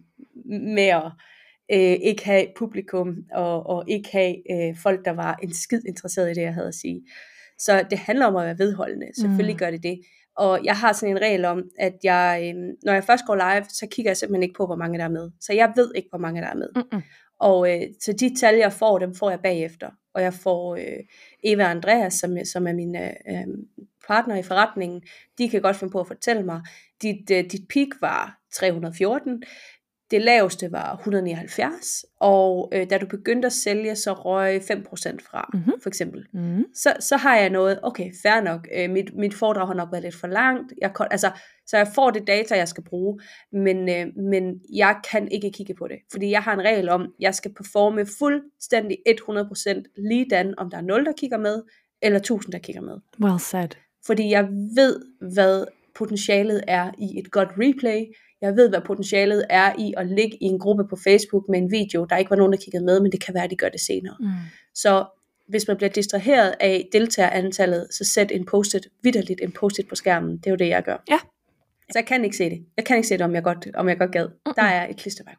med at øh, ikke have publikum, og, og ikke have øh, folk, der var en skid interesseret i det, jeg havde at sige. Så det handler om at være vedholdende. Selvfølgelig mm. gør det det. Og jeg har sådan en regel om, at jeg, øh, når jeg først går live, så kigger jeg simpelthen ikke på, hvor mange der er med. Så jeg ved ikke, hvor mange der er med. Mm-mm. Og øh, så de tal, jeg får, dem får jeg bagefter. Og jeg får øh, Eva og Andreas, som, som er mine øh, partner i forretningen, de kan godt finde på at fortælle mig, dit, øh, dit peak var tre hundrede og fjorten, det laveste var et hundrede og nioghalvfjerds, og øh, da du begyndte at sælge, så røg fem procent fra, mm-hmm. for eksempel. Mm-hmm. Så, så har jeg noget, okay, fair nok, øh, mit, mit foredrag har nok været lidt for langt, jeg, altså, så jeg får det data, jeg skal bruge, men, øh, men jeg kan ikke kigge på det, fordi jeg har en regel om, jeg skal performe fuldstændig hundrede procent ligedan, om der er nul, der kigger med, eller tusind, der kigger med. Well said. Fordi jeg ved, hvad potentialet er i et godt replay. Jeg ved, hvad potentialet er i at ligge i en gruppe på Facebook med en video, der ikke var nogen, der kiggede med, men det kan være, at de gør det senere. Mm. Så hvis man bliver distraheret af deltagerantallet, så sæt en post-it, vitterligt en post-it på skærmen. Det er jo det, jeg gør. Ja. Så jeg kan ikke se det. Jeg kan ikke se det, om jeg godt, om jeg godt gad. Mm-mm. Der er et klistermærke på.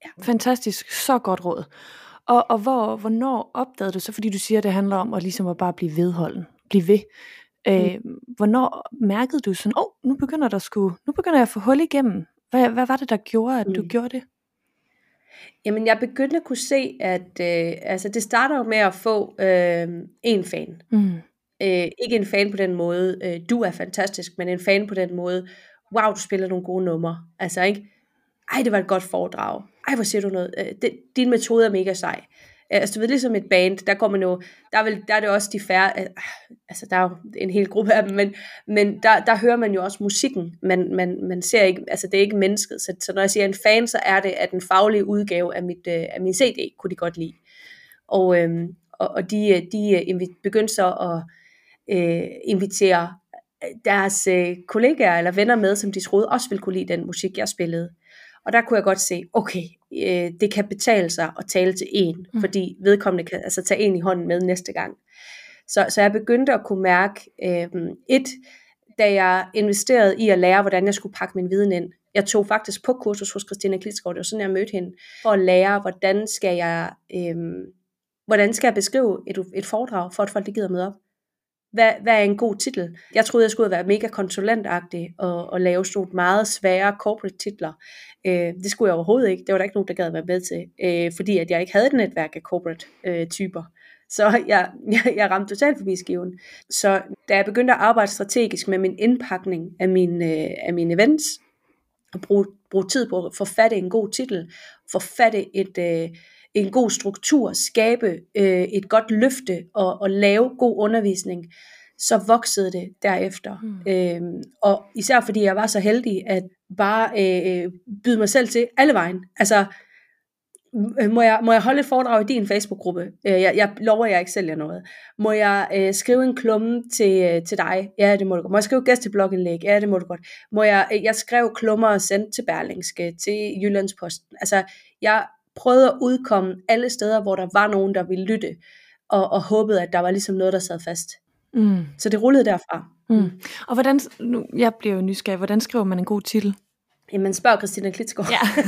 Ja, fantastisk. Så godt råd. Og, og hvor, hvornår opdagede du så, fordi du siger, at det handler om at, ligesom at bare blive vedholden, blive ved. Øh, mm. Hvornår mærkede du sådan, åh, oh, nu begynder der sgu, nu begynder jeg at få hul igennem. Hvad, hvad var det, der gjorde, at mm. du gjorde det? Jamen, jeg begyndte at kunne se, at øh, altså, det starter jo med at få øh, en fan. Mm. Øh, ikke en fan på den måde, øh, du er fantastisk, men en fan på den måde, wow, du spiller nogle gode numre. Altså, ikke? Ej, det var et godt foredrag. Ej, hvor siger du noget? Øh, det, din metode er mega sej. Altså, du ved, ligesom et band, der går man jo, der er, vel, der er det også de færre, altså, der er jo en hel gruppe af dem, men, men der, der hører man jo også musikken, man, man, man ser ikke, altså, det er ikke mennesket, så, så når jeg siger en fan, så er det, at den faglige udgave af, mit, af min C D, kunne de godt lide. Og, øhm, og, og de, de begyndte så at øh, invitere deres øh, kollegaer eller venner med, som de troede også ville kunne lide den musik, jeg spillede. Og der kunne jeg godt se, okay, øh, det kan betale sig at tale til en, mm. fordi vedkommende kan altså tage en i hånden med næste gang. Så, så jeg begyndte at kunne mærke, øh, et, da jeg investerede i at lære, hvordan jeg skulle pakke min viden ind. Jeg tog faktisk på kursus hos Christina Klitsgaard, det var sådan, jeg mødte hende, for at lære, hvordan skal jeg, øh, hvordan skal jeg beskrive et, et foredrag, for at folk gider med op. Hvad, hvad er en god titel? Jeg troede, jeg skulle være mega konsulentagtig og, og lave sådan meget svære corporate titler. Øh, det skulle jeg overhovedet ikke. Det var der ikke nogen, der gad være med til, øh, fordi at jeg ikke havde et netværk af corporate øh, typer. Så jeg, jeg, jeg ramte totalt forbi skiven. Så da jeg begyndte at arbejde strategisk med min indpakning af mine, øh, af mine events, og bruge, bruge tid på at forfatte en god titel, forfatte et... Øh, en god struktur, skabe øh, et godt løfte og, og lave god undervisning, så voksede det derefter. Mm. Øhm, og især fordi jeg var så heldig at bare øh, byde mig selv til alle vejen. Altså, må jeg, må jeg holde et foredrag i din Facebook-gruppe? Øh, jeg, jeg lover, jeg ikke sælger noget. Må jeg øh, skrive en klumme til, øh, til dig? Ja, det må du godt. Må jeg skrive gæsteblogindlæg? Ja, det må du godt. Må jeg, øh, jeg skrev klummer og sendte til Berlingske, til Jyllandsposten. Altså, jeg prøvede at udkomme alle steder, hvor der var nogen, der ville lytte, og, og håbede, at der var ligesom noget, der sad fast. Mm. Så det rullede derfra. Mm. Og hvordan, nu, jeg bliver jo nysgerrig, hvordan skriver man en god titel? Jamen, spørg Christina Klitsgaard. Ja.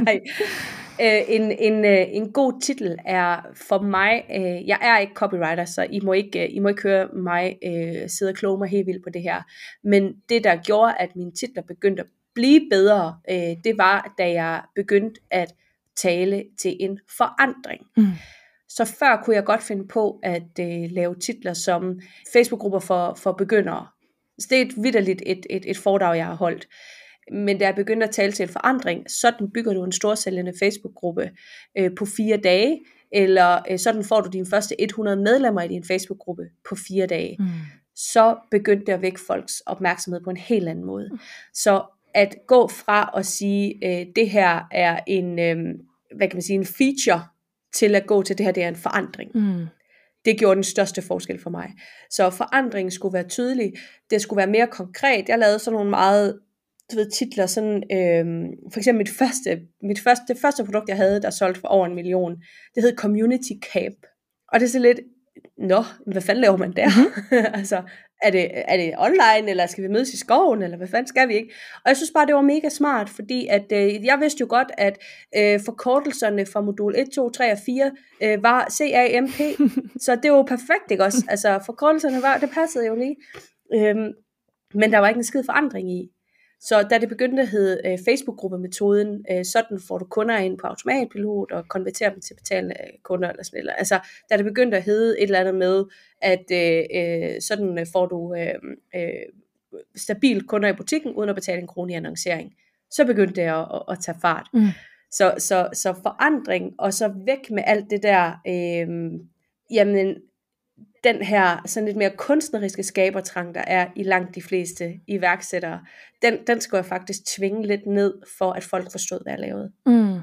øh, en, en, en god titel er for mig, øh, jeg er ikke copywriter, så I må ikke, I må ikke høre mig øh, sidde og kloge mig helt vildt på det her. Men det, der gjorde, at mine titler begyndte at blive bedre, øh, det var, da jeg begyndte at tale til en forandring. Mm. Så før kunne jeg godt finde på at øh, lave titler som Facebook-grupper for, for begyndere. Så det er et vitterligt et, et, et foredrag, jeg har holdt. Men da jeg begyndte at tale til en forandring, sådan bygger du en storsælgende Facebook-gruppe øh, på fire dage, eller øh, sådan får du dine første hundrede medlemmer i din Facebook-gruppe på fire dage. Mm. Så begyndte det at vække folks opmærksomhed på en helt anden måde. Mm. Så at gå fra at sige, øh, det her er en, øh, hvad kan man sige, en feature, til at gå til det her, det er en forandring. Mm. Det gjorde den største forskel for mig. Så forandringen skulle være tydelig, det skulle være mere konkret. Jeg lavede sådan nogle meget, du ved, titler, sådan, øh, for eksempel mit første, mit første, det første produkt, jeg havde, der solgte for over en million, det hed Community Camp. Og det er så lidt, nå, hvad fanden laver man der? Mm-hmm. altså, er det, er det online, eller skal vi mødes i skoven, eller hvad fanden skal vi ikke? Og jeg synes bare, det var mega smart, fordi at, øh, jeg vidste jo godt, at øh, forkortelserne fra modul et, to, tre og fire øh, var C A M P, så det var jo perfekt, ikke også? Altså, forkortelserne var, det passede jo lige. Øhm, men der var ikke en skid forandring i. Så da det begyndte at hedde øh, Facebook-gruppemetoden, øh, sådan får du kunder ind på automatpilot og konverterer dem til betalende kunder eller sådan eller. Altså, da det begyndte at hedde et eller andet med, at øh, sådan får du øh, øh, stabil kunder i butikken, uden at betale en krone i annoncering, så begyndte det at, at, at tage fart. Mm. Så, så, så forandring, og så væk med alt det der, øh, jamen, den her sådan lidt mere kunstneriske skabertrang, der er i langt de fleste iværksættere, den, den skulle jeg faktisk tvinge lidt ned, for at folk forstod, hvad jeg lavede. Mm.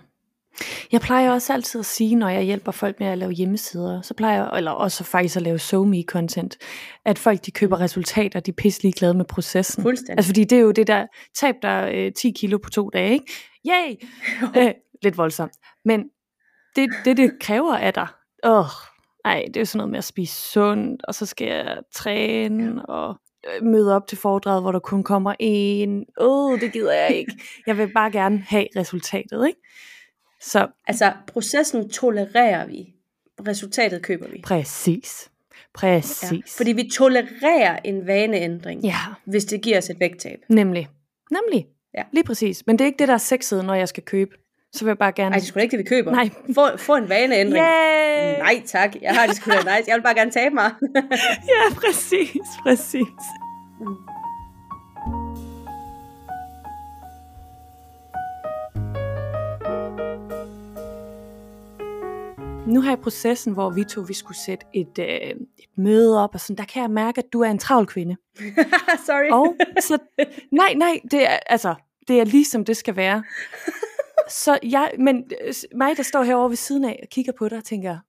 Jeg plejer også altid at sige, når jeg hjælper folk med at lave hjemmesider, så plejer jeg, eller også faktisk at lave SoMe-content, at folk de køber resultater, de er pisselig glade med processen. Fuldstændig. Altså fordi det er jo det der, tab der øh, ti kilo på to dage, ikke? Yay! øh, lidt voldsomt. Men det, det, det kræver af dig. Åh, nej, det er jo sådan noget med at spise sundt, og så skal jeg træne, ja. og møde op til foredraget, hvor der kun kommer en. Åh, det gider jeg ikke. Jeg vil bare gerne have resultatet, ikke? Så Altså, processen tolererer vi. Resultatet køber vi. præcis. Præcis. Ja. Fordi vi tolererer en vaneændring, Ja, hvis det giver os et vægttab. nemlig. Nemlig. Ja. Lige præcis. Men det er ikke det, der er sexet, når jeg skal købe. Så vil jeg bare gerne... Ej, det er sgu da ikke det, vi køber. Nej. Få, få en vaneændring. Yay! Nej tak, jeg har det sgu da nice. Jeg vil bare gerne tabe mig. Ja, præcis. Præcis. Mm. Nu har jeg processen, hvor vi to vi skulle sætte et, øh, et møde op, og sådan, der kan jeg mærke, at du er en travl kvinde. Sorry. Og så, nej, nej, det er, altså, det er ligesom det skal være. Så jeg, men øh, mig, der står herovre ved siden af og kigger på dig, tænker,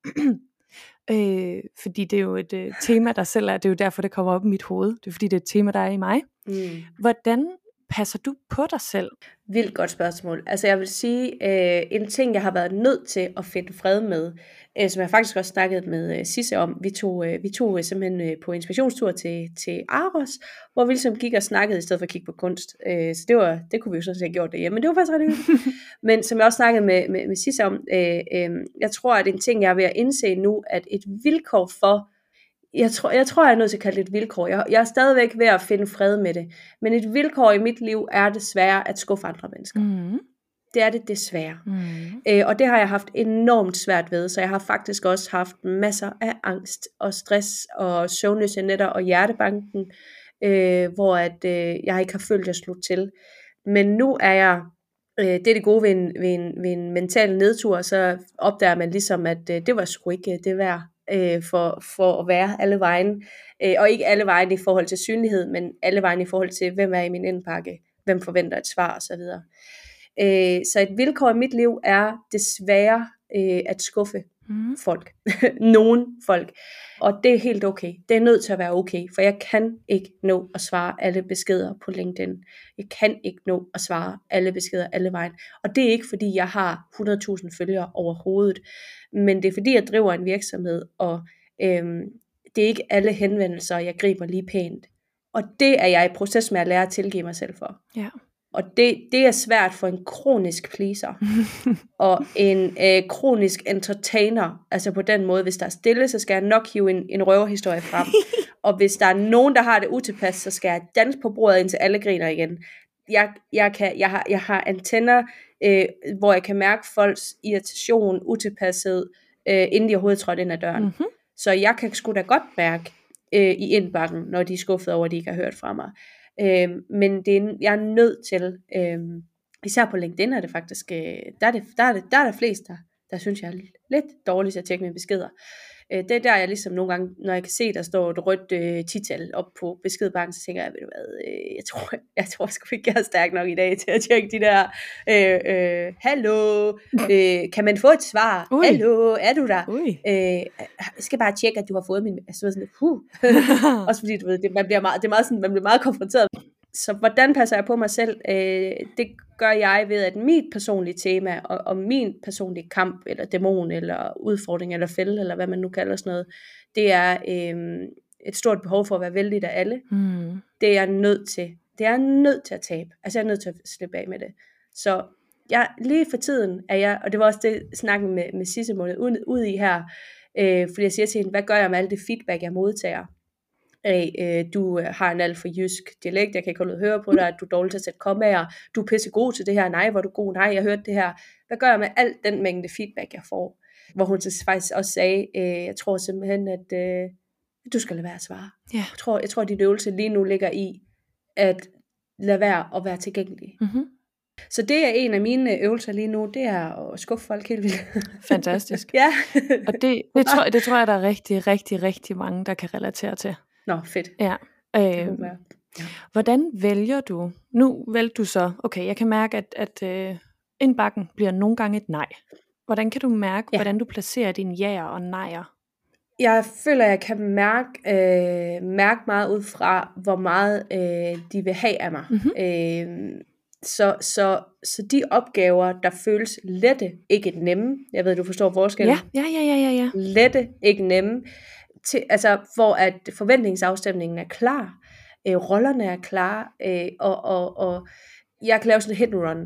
øh, fordi det er jo et øh, tema, der selv er, det er jo derfor, det kommer op i mit hoved. Det er fordi, det er et tema, der er i mig. Mm. Hvordan passer du på dig selv? Vildt godt spørgsmål. Altså jeg vil sige, øh, en ting jeg har været nødt til at finde fred med, øh, som jeg faktisk også snakket med øh, Sisse om, vi tog, øh, vi tog øh, simpelthen øh, på inspirationstur til, til Aros, hvor vi ligesom gik og snakkede i stedet for at kigge på kunst. Øh, så det, var, det kunne vi jo sådan set have gjort derhjemme, men det var faktisk ret hyggeligt. Men som jeg også snakkede med, med, med Sisse om, øh, øh, jeg tror, at en ting jeg er ved at indse nu, at et vilkår for, Jeg tror, jeg tror, jeg er nødt til at kalde det et vilkår. Jeg, jeg er stadigvæk ved at finde fred med det. Men et vilkår i mit liv er desværre at skuffe andre mennesker. Mm. Det er det desværre. Mm. Øh, og det har jeg haft enormt svært ved. Så jeg har faktisk også haft masser af angst og stress og søvnløse nætter og hjertebanken. Øh, hvor at, øh, jeg ikke har følt, at jeg slog til. Men nu er jeg... Øh, det er det gode ved en, ved, en, ved en mental nedtur. Så opdager man ligesom, at øh, det var sgu ikke det værd. For, for at være alle vejen, og ikke alle vejen i forhold til synlighed, men alle vejen i forhold til, hvem er i min indpakke, hvem forventer et svar osv. Så et vilkår i mit liv er desværre at skuffe mm. folk, nogen folk, og det er helt okay, det er nødt til at være okay, for jeg kan ikke nå at svare alle beskeder på LinkedIn, jeg kan ikke nå at svare alle beskeder alle vejen, og det er ikke fordi jeg har hundrede tusind følgere overhovedet, men det er fordi jeg driver en virksomhed, og øhm, det er ikke alle henvendelser jeg griber lige pænt, og det er jeg i proces med at lære at tilgive mig selv for. Ja. Og det, det er svært for en kronisk pleaser og en øh, kronisk entertainer. Altså på den måde, hvis der er stille, så skal jeg nok hive en, en røverhistorie frem. Og hvis der er nogen, der har det utilpas, så skal jeg danse på bordet, indtil alle griner igen. Jeg, jeg, kan, jeg, har, jeg har antenner, øh, hvor jeg kan mærke folks irritation, utilpasset, øh, inden de overhovedet trådte ind ad døren. Mm-hmm. Så jeg kan sgu da godt mærke øh, i indbakken, når de er skuffet over, at de ikke har hørt fra mig. Øh, men det er, jeg er nødt til, øh, især på LinkedIn er det faktisk, øh, der, er det, der, er det, der er der flest, der, der synes jeg er lidt dårligt til at tjekke mine beskeder. Øh, det er der jeg ligesom nogle gange, når jeg kan se, der står et rødt øh, tital op på beskedbanken, så tænker jeg, ved du hvad, øh, jeg tror, jeg tror sgu ikke, jeg er stærk nok i dag til at tjekke de der, øh, øh, hallo, øh, kan man få et svar? Ui. Hallo, er du der? Øh, jeg skal bare tjekke, at du har fået min, altså sådan, huh. Også fordi, du ved, det, man bliver meget, det er meget sådan, man bliver meget konfronteret. Så hvordan passer jeg på mig selv? Øh, det gør jeg ved, at mit personlige tema, og, og min personlige kamp, eller dæmon, eller udfordring, eller fælde, eller hvad man nu kalder sådan noget, det er øh, et stort behov for at være vældig af alle. Mm. Det er jeg nødt til. Det er jeg nødt til at tabe. Altså jeg er nødt til at slippe af med det. Så jeg, lige for tiden er jeg, og det var også det snakken med, med Sisse måned ud, ud i her, øh, fordi jeg siger til hende, hvad gør jeg med alt det feedback, jeg modtager? Hey, øh, du har en alt for jysk dialekt, jeg kan ikke holde ud at høre på dig, at du er dårlig til at sætte kommaer, du er pissegod til det her, nej, hvor er du god, nej, jeg hørte det her. Hvad gør jeg med al den mængde feedback, jeg får? Hvor hun så faktisk også sagde, øh, jeg tror simpelthen, at øh, du skal lade være at svare. Yeah. Jeg tror, jeg tror, at din øvelse lige nu ligger i, at lade være at være tilgængelig. Mm-hmm. Så det er en af mine øvelser lige nu, det er at skuffe folk helt vildt. Fantastisk. Ja. Og det, det, tror, det tror jeg, der er rigtig, rigtig, rigtig mange, der kan relatere til. Nå, fedt. Ja. Øh, ja. Hvordan vælger du? Nu vælger du så, okay, jeg kan mærke, at, at øh, indbakken bliver nogle gange et nej. Hvordan kan du mærke, ja. hvordan du placerer dine jaer og nejer? Jeg føler, at jeg kan mærke, øh, mærke meget ud fra, hvor meget øh, de vil have af mig. Mm-hmm. Øh, så, så, så de opgaver, der føles lette, ikke nemme. Jeg ved, du forstår forskellen. Ja, ja, ja, ja, ja. Lette, ikke nemme. Til, altså hvor at forventningsafstemningen er klar, øh, rollerne er klar, øh, og, og, og jeg kan lave sådan en hit and run.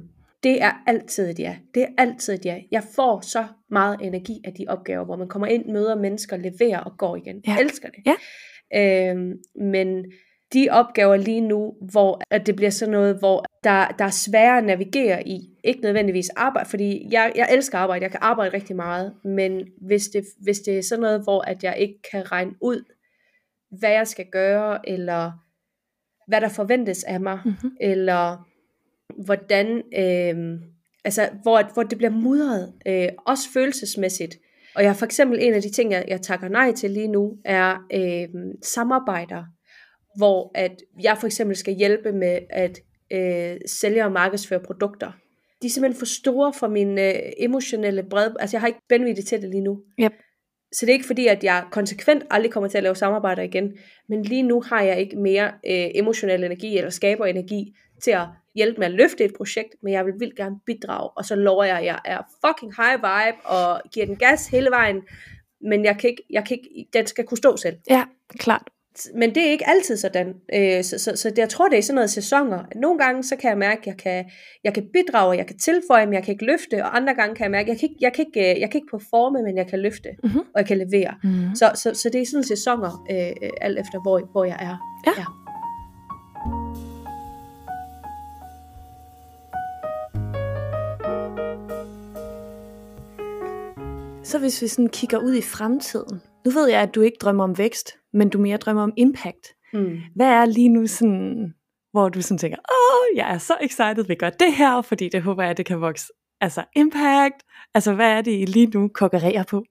Det er altid et ja. Det er altid et ja. Jeg får så meget energi af de opgaver, hvor man kommer ind, møder mennesker, leverer og går igen. Ja. Jeg elsker det. Ja. Øhm, men de opgaver lige nu, hvor at det bliver sådan noget, hvor der, der er svære at navigere i, ikke nødvendigvis arbejde, fordi jeg, jeg elsker arbejde, jeg kan arbejde rigtig meget, men hvis det, hvis det er sådan noget, hvor at jeg ikke kan regne ud, hvad jeg skal gøre, eller hvad der forventes af mig, Mm-hmm. eller hvordan, øh, altså hvor, hvor det bliver mudret, øh, også følelsesmæssigt. Og jeg for eksempel, en af de ting, jeg, jeg takker nej til lige nu, er øh, samarbejder, hvor at jeg for eksempel skal hjælpe med at øh, sælge og markedsføre produkter. De er simpelthen for store for min øh, emotionelle bredde. Altså jeg har ikke bændvidde til det lige nu. Yep. Så det er ikke fordi, at jeg konsekvent aldrig kommer til at lave samarbejder igen. Men lige nu har jeg ikke mere øh, emotionel energi eller skaber energi til at hjælpe med at løfte et projekt. Men jeg vil vildt gerne bidrage. Og så lover jeg, at jeg er fucking high vibe og giver den gas hele vejen. Men jeg kan ikke, jeg kan ikke, den skal kunne stå selv. Ja, klart. Men det er ikke altid sådan, øh, så, så, så jeg tror det er sådan noget sæsoner. Nogle gange så kan jeg mærke, at jeg kan, jeg kan bidrage, jeg kan tilføje, men jeg kan ikke løfte, og andre gange kan jeg mærke, at jeg kan ikke, jeg kan ikke, jeg kan ikke performe, men jeg kan løfte, Mm-hmm. og jeg kan levere. Mm-hmm. Så, så, så det er sådan sæsoner, øh, alt efter hvor, hvor jeg er. Ja. Ja. Så hvis vi sådan kigger ud i fremtiden. Nu ved jeg, at du ikke drømmer om vækst, men du mere drømmer om impact. Mm. Hvad er lige nu sådan, hvor du sådan tænker, åh, jeg er så excited, vi gør det her, fordi det håber jeg, det kan vokse. Altså impact, altså hvad er det, I lige nu konkurrerer på?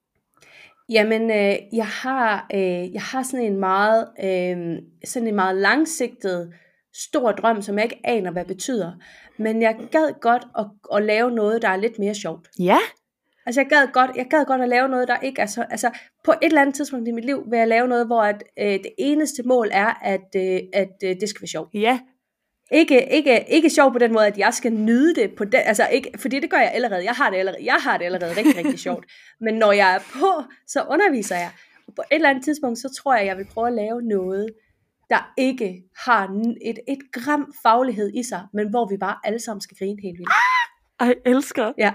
Jamen, øh, jeg har, øh, jeg har sådan en meget, øh, sådan en meget langsigtet, stor drøm, som jeg ikke aner, hvad betyder. Men jeg gad godt at, at lave noget, der er lidt mere sjovt. Ja. Altså jeg gad godt, jeg gad godt at lave noget, der ikke er så, altså på et eller andet tidspunkt i mit liv, vil jeg lave noget, hvor at, øh, det eneste mål er, at, øh, at øh, det skal være sjovt. Ja. Ikke, ikke, ikke sjovt på den måde, at jeg skal nyde det, på den, altså ikke, fordi det gør jeg allerede, jeg har det allerede, jeg har det allerede rigtig, rigtig sjovt. Men når jeg er på, så underviser jeg. Og på et eller andet tidspunkt, så tror jeg, jeg vil prøve at lave noget, der ikke har et, et gram faglighed i sig, men hvor vi bare alle sammen skal grine helt vildt. Ej, elsker. Ja.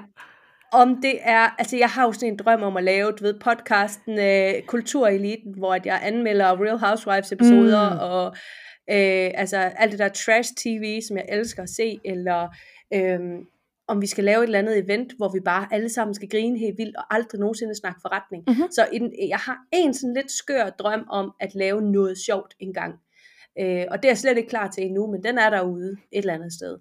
Om det er, altså jeg har jo sådan en drøm om at lave, du ved, podcasten øh, Kultureliten, hvor at jeg anmelder Real Housewives episoder, mm. og øh, altså alt det der trash tv, som jeg elsker at se, eller øh, om vi skal lave et eller andet event, hvor vi bare alle sammen skal grine helt vildt, og aldrig nogensinde snakke forretning. Mm-hmm. Så en, jeg har en sådan lidt skør drøm om at lave noget sjovt engang. Øh, og det er jeg slet ikke klar til endnu, men den er derude et eller andet sted.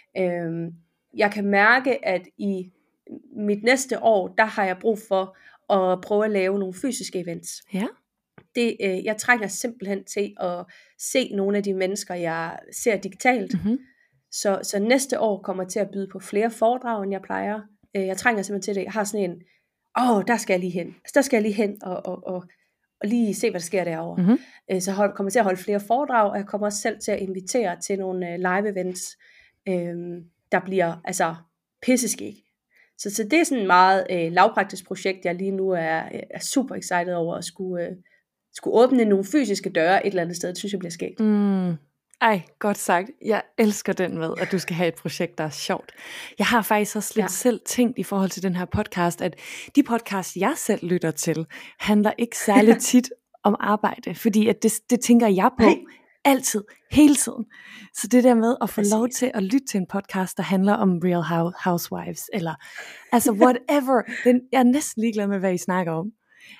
Øh, jeg kan mærke, at i mit næste år, der har jeg brug for at prøve at lave nogle fysiske events. Ja. Det, øh, jeg trænger simpelthen til at se nogle af de mennesker, jeg ser digitalt. Mm-hmm. Så, så næste år kommer til at byde på flere foredrag, end jeg plejer. Øh, jeg trænger simpelthen til det. Jeg har sådan en, åh, oh, der skal jeg lige hen. Altså, der skal jeg lige hen og, og, og, og lige se, hvad der sker derovre. Mm-hmm. Øh, så jeg kommer til at holde flere foredrag, og jeg kommer også selv til at invitere til nogle øh, live events, øh, der bliver altså pisseskæg. Så, så det er sådan et meget øh, lavpraktisk projekt, jeg lige nu er, er super excited over at skulle, øh, skulle åbne nogle fysiske døre et eller andet sted. Det synes jeg bliver skægt. Mm. Ej, godt sagt. Jeg elsker den med, at du skal have et projekt, der er sjovt. Jeg har faktisk også lidt ja. selv tænkt i forhold til den her podcast, at de podcasts, jeg selv lytter til, handler ikke særlig tit om arbejde, fordi at det, det tænker jeg på. Hey. Altid, hele tiden. Så det der med at få Præcis. lov til at lytte til en podcast, der handler om Real Housewives, eller altså whatever. Den, jeg er næsten ligeglad med, hvad I snakker om.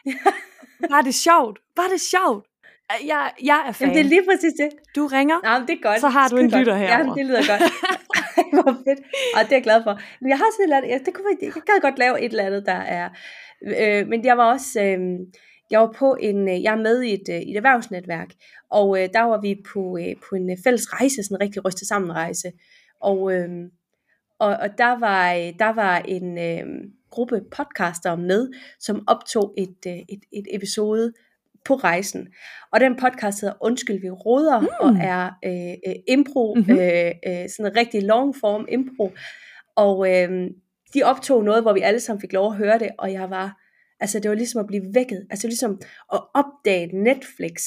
Bare det sjovt. Bare det sjovt. Jeg, jeg er fan. Jamen, det er lige præcis det. Du ringer, Jamen, det er godt. så har du en lytter herovre. Jamen, det lyder godt. Hvor fedt. Og det er jeg glad for. Men jeg har sådan et eller andet, ja, det kunne jeg, jeg kan godt lave et eller andet, der er... Øh, men jeg var også... Øh, Jeg var på en, jeg er med i et, et erhvervsnetværk, og øh, der var vi på, øh, på en fælles rejse, sådan en rigtig rystet sammen rejse, og, øh, og, og der var, der var en øh, gruppe podcaster med, som optog et, et, et episode på rejsen, og den podcast hedder Undskyld vi roder, mm. og er øh, impro, mm-hmm. øh, øh, sådan en rigtig long form impro, og øh, de optog noget, hvor vi alle sammen fik lov at høre det, og jeg var... Altså det var ligesom at blive vækket. Altså ligesom at opdage Netflix.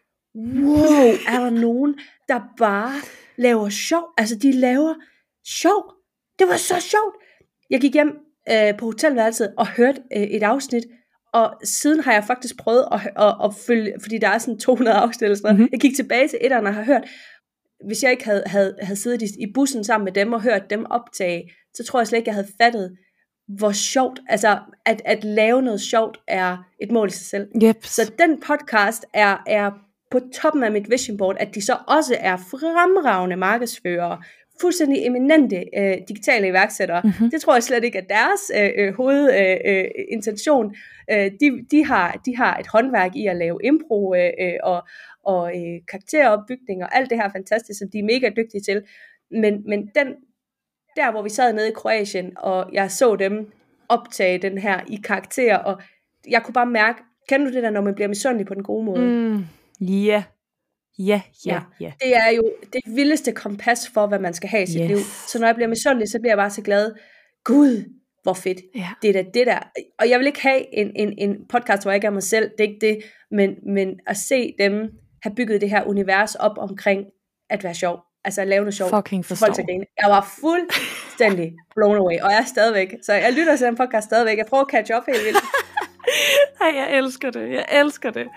Wow, er der nogen, der bare laver sjov? Altså de laver sjov. Det var så sjovt. Jeg gik hjem øh, på hotelværelset og hørte øh, et afsnit, og siden har jeg faktisk prøvet at, at, at følge, fordi der er sådan to hundrede afsnit. Mm-hmm. Jeg gik tilbage til etterne og har hørt, hvis jeg ikke havde, havde, havde siddet i, i bussen sammen med dem og hørt dem optage, så tror jeg slet ikke, jeg havde fattet, hvor sjovt, altså at, at lave noget sjovt er et mål i sig selv. Yep. Så den podcast er, er på toppen af mit vision board, at de så også er fremragende markedsførere, fuldstændig eminente øh, digitale iværksættere. Mm-hmm. Det tror jeg slet ikke er deres øh, hovedintention. Øh, øh, de, de, har, de har et håndværk i at lave impro øh, øh, og, og øh, karakteropbygning og alt det her fantastisk, som de er mega dygtige til. Men, men den, der hvor vi sad nede i Kroatien, og jeg så dem optage den her i karakter, og jeg kunne bare mærke, kender du det der, når man bliver misundelig på den gode måde? Mm, yeah. Ja, ja, ja. Det er jo det vildeste kompas for, hvad man skal have i sit yes. liv. Så når jeg bliver misundelig, så bliver jeg bare så glad. Gud, hvor fedt. Ja. Det er da det der. Og jeg vil ikke have en, en, en podcast, hvor jeg ikke er mig selv. Det er ikke det. Men, men at se dem have bygget det her univers op omkring at være sjov. Altså at lave noget sjov. Fucking forstår. Jeg var fuldstændig blown away. Og jeg er stadigvæk. Så jeg lytter til den podcast stadigvæk. Jeg prøver at catch up helt vildt. Ej, jeg elsker det. Jeg elsker det.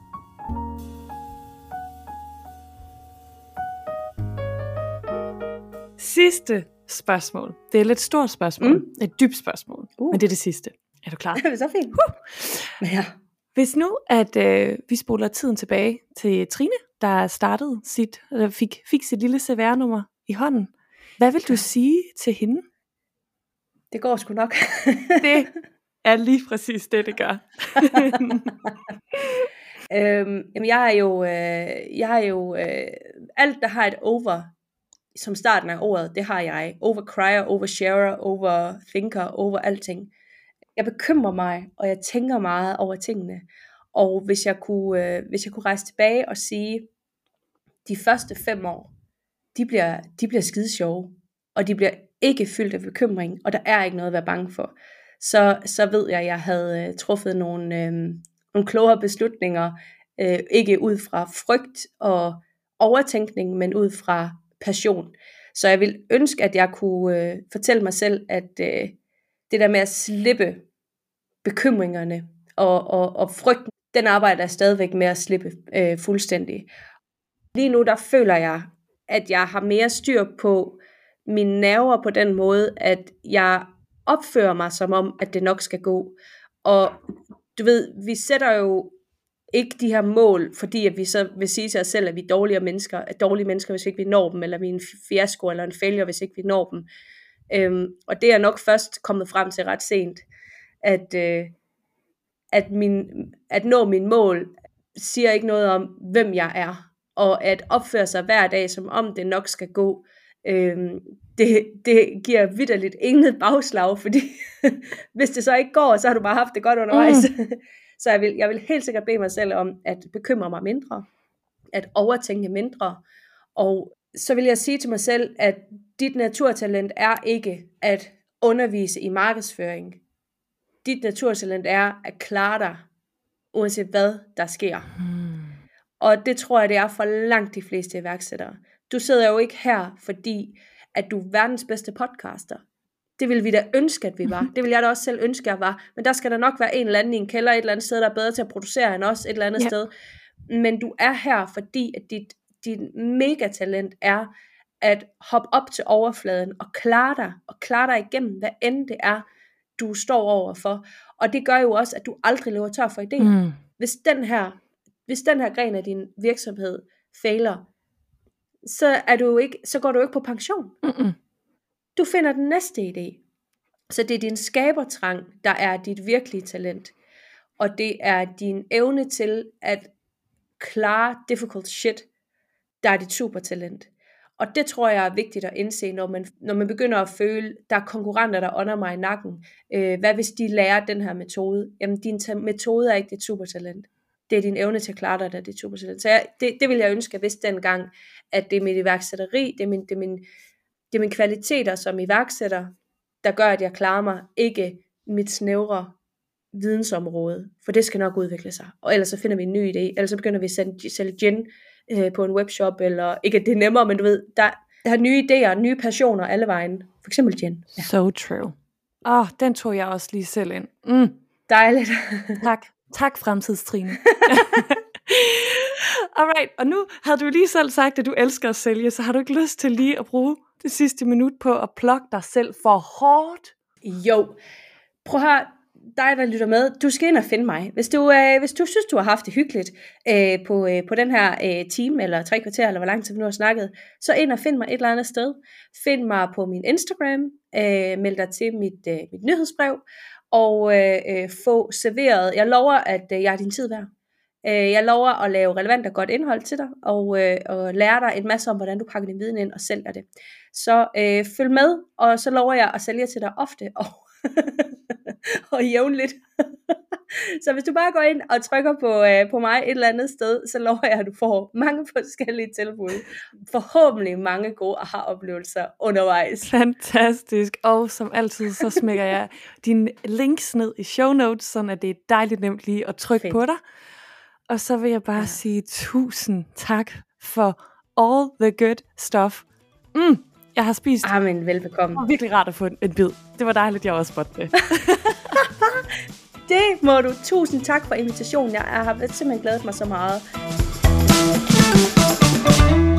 Sidste spørgsmål. Det er et lidt stort spørgsmål. Mm. Et dybt spørgsmål. Uh. Men det er det sidste. Er du klar? Det er så fint. Uh. Ja. Hvis nu, at øh, vi spoler tiden tilbage til Trine, der startede sit, eller fik, fik sit lille C V R-nummer i hånden. Hvad vil du sige til hende? Det går sgu nok. Det er lige præcis det, det gør. øhm, jamen jeg er jo, øh, jeg er jo øh, alt der har et over, som starten af ordet, det har jeg. Overcrier, oversharer, overthinker, over alting. Jeg bekymrer mig, og jeg tænker meget over tingene. Og hvis jeg kunne, øh, hvis jeg kunne rejse tilbage og sige, de første fem år, de bliver, de bliver skide sjove, og de bliver ikke fyldt af bekymring, og der er ikke noget at være bange for, så, så ved jeg, at jeg havde øh, truffet nogle, øh, nogle klogere beslutninger, øh, ikke ud fra frygt og overtænkning, men ud fra passion. Så jeg vil ønske, at jeg kunne øh, fortælle mig selv, at øh, det der med at slippe bekymringerne og, og, og frygten, den arbejder jeg stadigvæk med at slippe øh, fuldstændig. Lige nu der føler jeg, at jeg har mere styr på mine nerver på den måde, at jeg opfører mig som om, at det nok skal gå. Og du ved, vi sætter jo ikke de her mål, fordi at vi så vil sige til os selv, at vi er dårlige mennesker, er dårlige mennesker, hvis ikke vi når dem, eller vi er en fiasko eller en failure, hvis ikke vi når dem. Øhm, og det er nok først kommet frem til ret sent, at, øh, at, min, at nå min mål siger ikke noget om, hvem jeg er, og at opføre sig hver dag, som om det nok skal gå, øhm, det, det giver vitterligt ingen bagslag, fordi hvis det så ikke går, så har du bare haft det godt undervejs. Mm. Så jeg vil, jeg vil helt sikkert bede mig selv om at bekymre mig mindre, at overtænke mindre, og så vil jeg sige til mig selv, at dit naturtalent er ikke at undervise i markedsføring. Dit naturtalent er at klare dig, uanset hvad der sker. Hmm. Og det tror jeg, det er for langt de fleste iværksættere. Du sidder jo ikke her, fordi at du er verdens bedste podcaster. Det ville vi da ønske, at vi var. Det ville jeg da også selv ønske, at jeg var. Men der skal der nok være en eller anden i en kælder et eller andet sted, der er bedre til at producere end os et eller andet ja. sted. Men du er her, fordi at dit, dit megatalent er at hoppe op til overfladen og klare dig, og klare dig igennem, hvad end det er, du står overfor. Og det gør jo også, at du aldrig løber tør for idéer. Mm. Hvis den her, hvis den her gren af din virksomhed fejler, så, er du ikke, så går du ikke på pension. Mm-mm. Du finder den næste idé. Så det er din skabertrang, der er dit virkelige talent. Og det er din evne til at klare difficult shit, der er dit supertalent. Og det tror jeg er vigtigt at indse, når man, når man begynder at føle, der er konkurrenter, der ånder mig i nakken. Øh, hvad hvis de lærer den her metode? Jamen, din ta- metode er ikke dit supertalent. Det er din evne til at klare dig, der er dit supertalent. Så jeg, det, det vil jeg ønske, hvis dengang, at det er mit iværksætteri, det er, min, det, er min, det er mine kvaliteter som iværksætter, der gør, at jeg klarer mig, ikke mit snævre vidensområde. For det skal nok udvikle sig. Og ellers så finder vi en ny idé. Ellers så begynder vi at sælge gin øh, på en webshop, eller ikke at det er nemmere, men du ved, der, har nye idéer, nye passioner alle vejen. For eksempel Jen. Ja. So true. Åh, oh, den tog jeg også lige selv ind. Mm. Dejligt. Tak. Tak, fremtidstrine. Alright, og nu havde du lige selv sagt, at du elsker at sælge, så har du ikke lyst til lige at bruge det sidste minut på at plukke dig selv for hårdt? Jo. Prøv at høre, dig der lytter med, du skal ind og finde mig. Hvis du, øh, hvis du synes, du har haft det hyggeligt øh, på, øh, på den her øh, time, eller tre kvarter, eller hvor lang tid vi nu har snakket, så ind og find mig et eller andet sted. Find mig på min Instagram, øh, meld dig til mit, øh, mit nyhedsbrev, og øh, øh, få serveret, jeg lover, at øh, jeg er din tid værd. Øh, jeg lover at lave relevant og godt indhold til dig, og, øh, og lære dig en masse om, hvordan du pakker din viden ind og sælger det. Så øh, følg med, og så lover jeg at sælge til dig ofte, og og jævnligt. Så hvis du bare går ind og trykker på, øh, på mig et eller andet sted, så lover jeg, at du får mange forskellige tilbud. Forhåbentlig mange gode aha-oplevelser undervejs. Fantastisk. Og som altid, så smækker jeg dine links ned i show notes, sådan at det er dejligt nemt lige at trykke Fint. På dig. Og så vil jeg bare ja. sige tusind tak for all the good stuff. Mm. Jeg har spist. Amen, velbekomme. Det var virkelig rart at få en, en bid. Det var dejligt, jeg også spurgte det. Det må du. Tusind tak for invitationen. Jeg har simpelthen glædet mig så meget.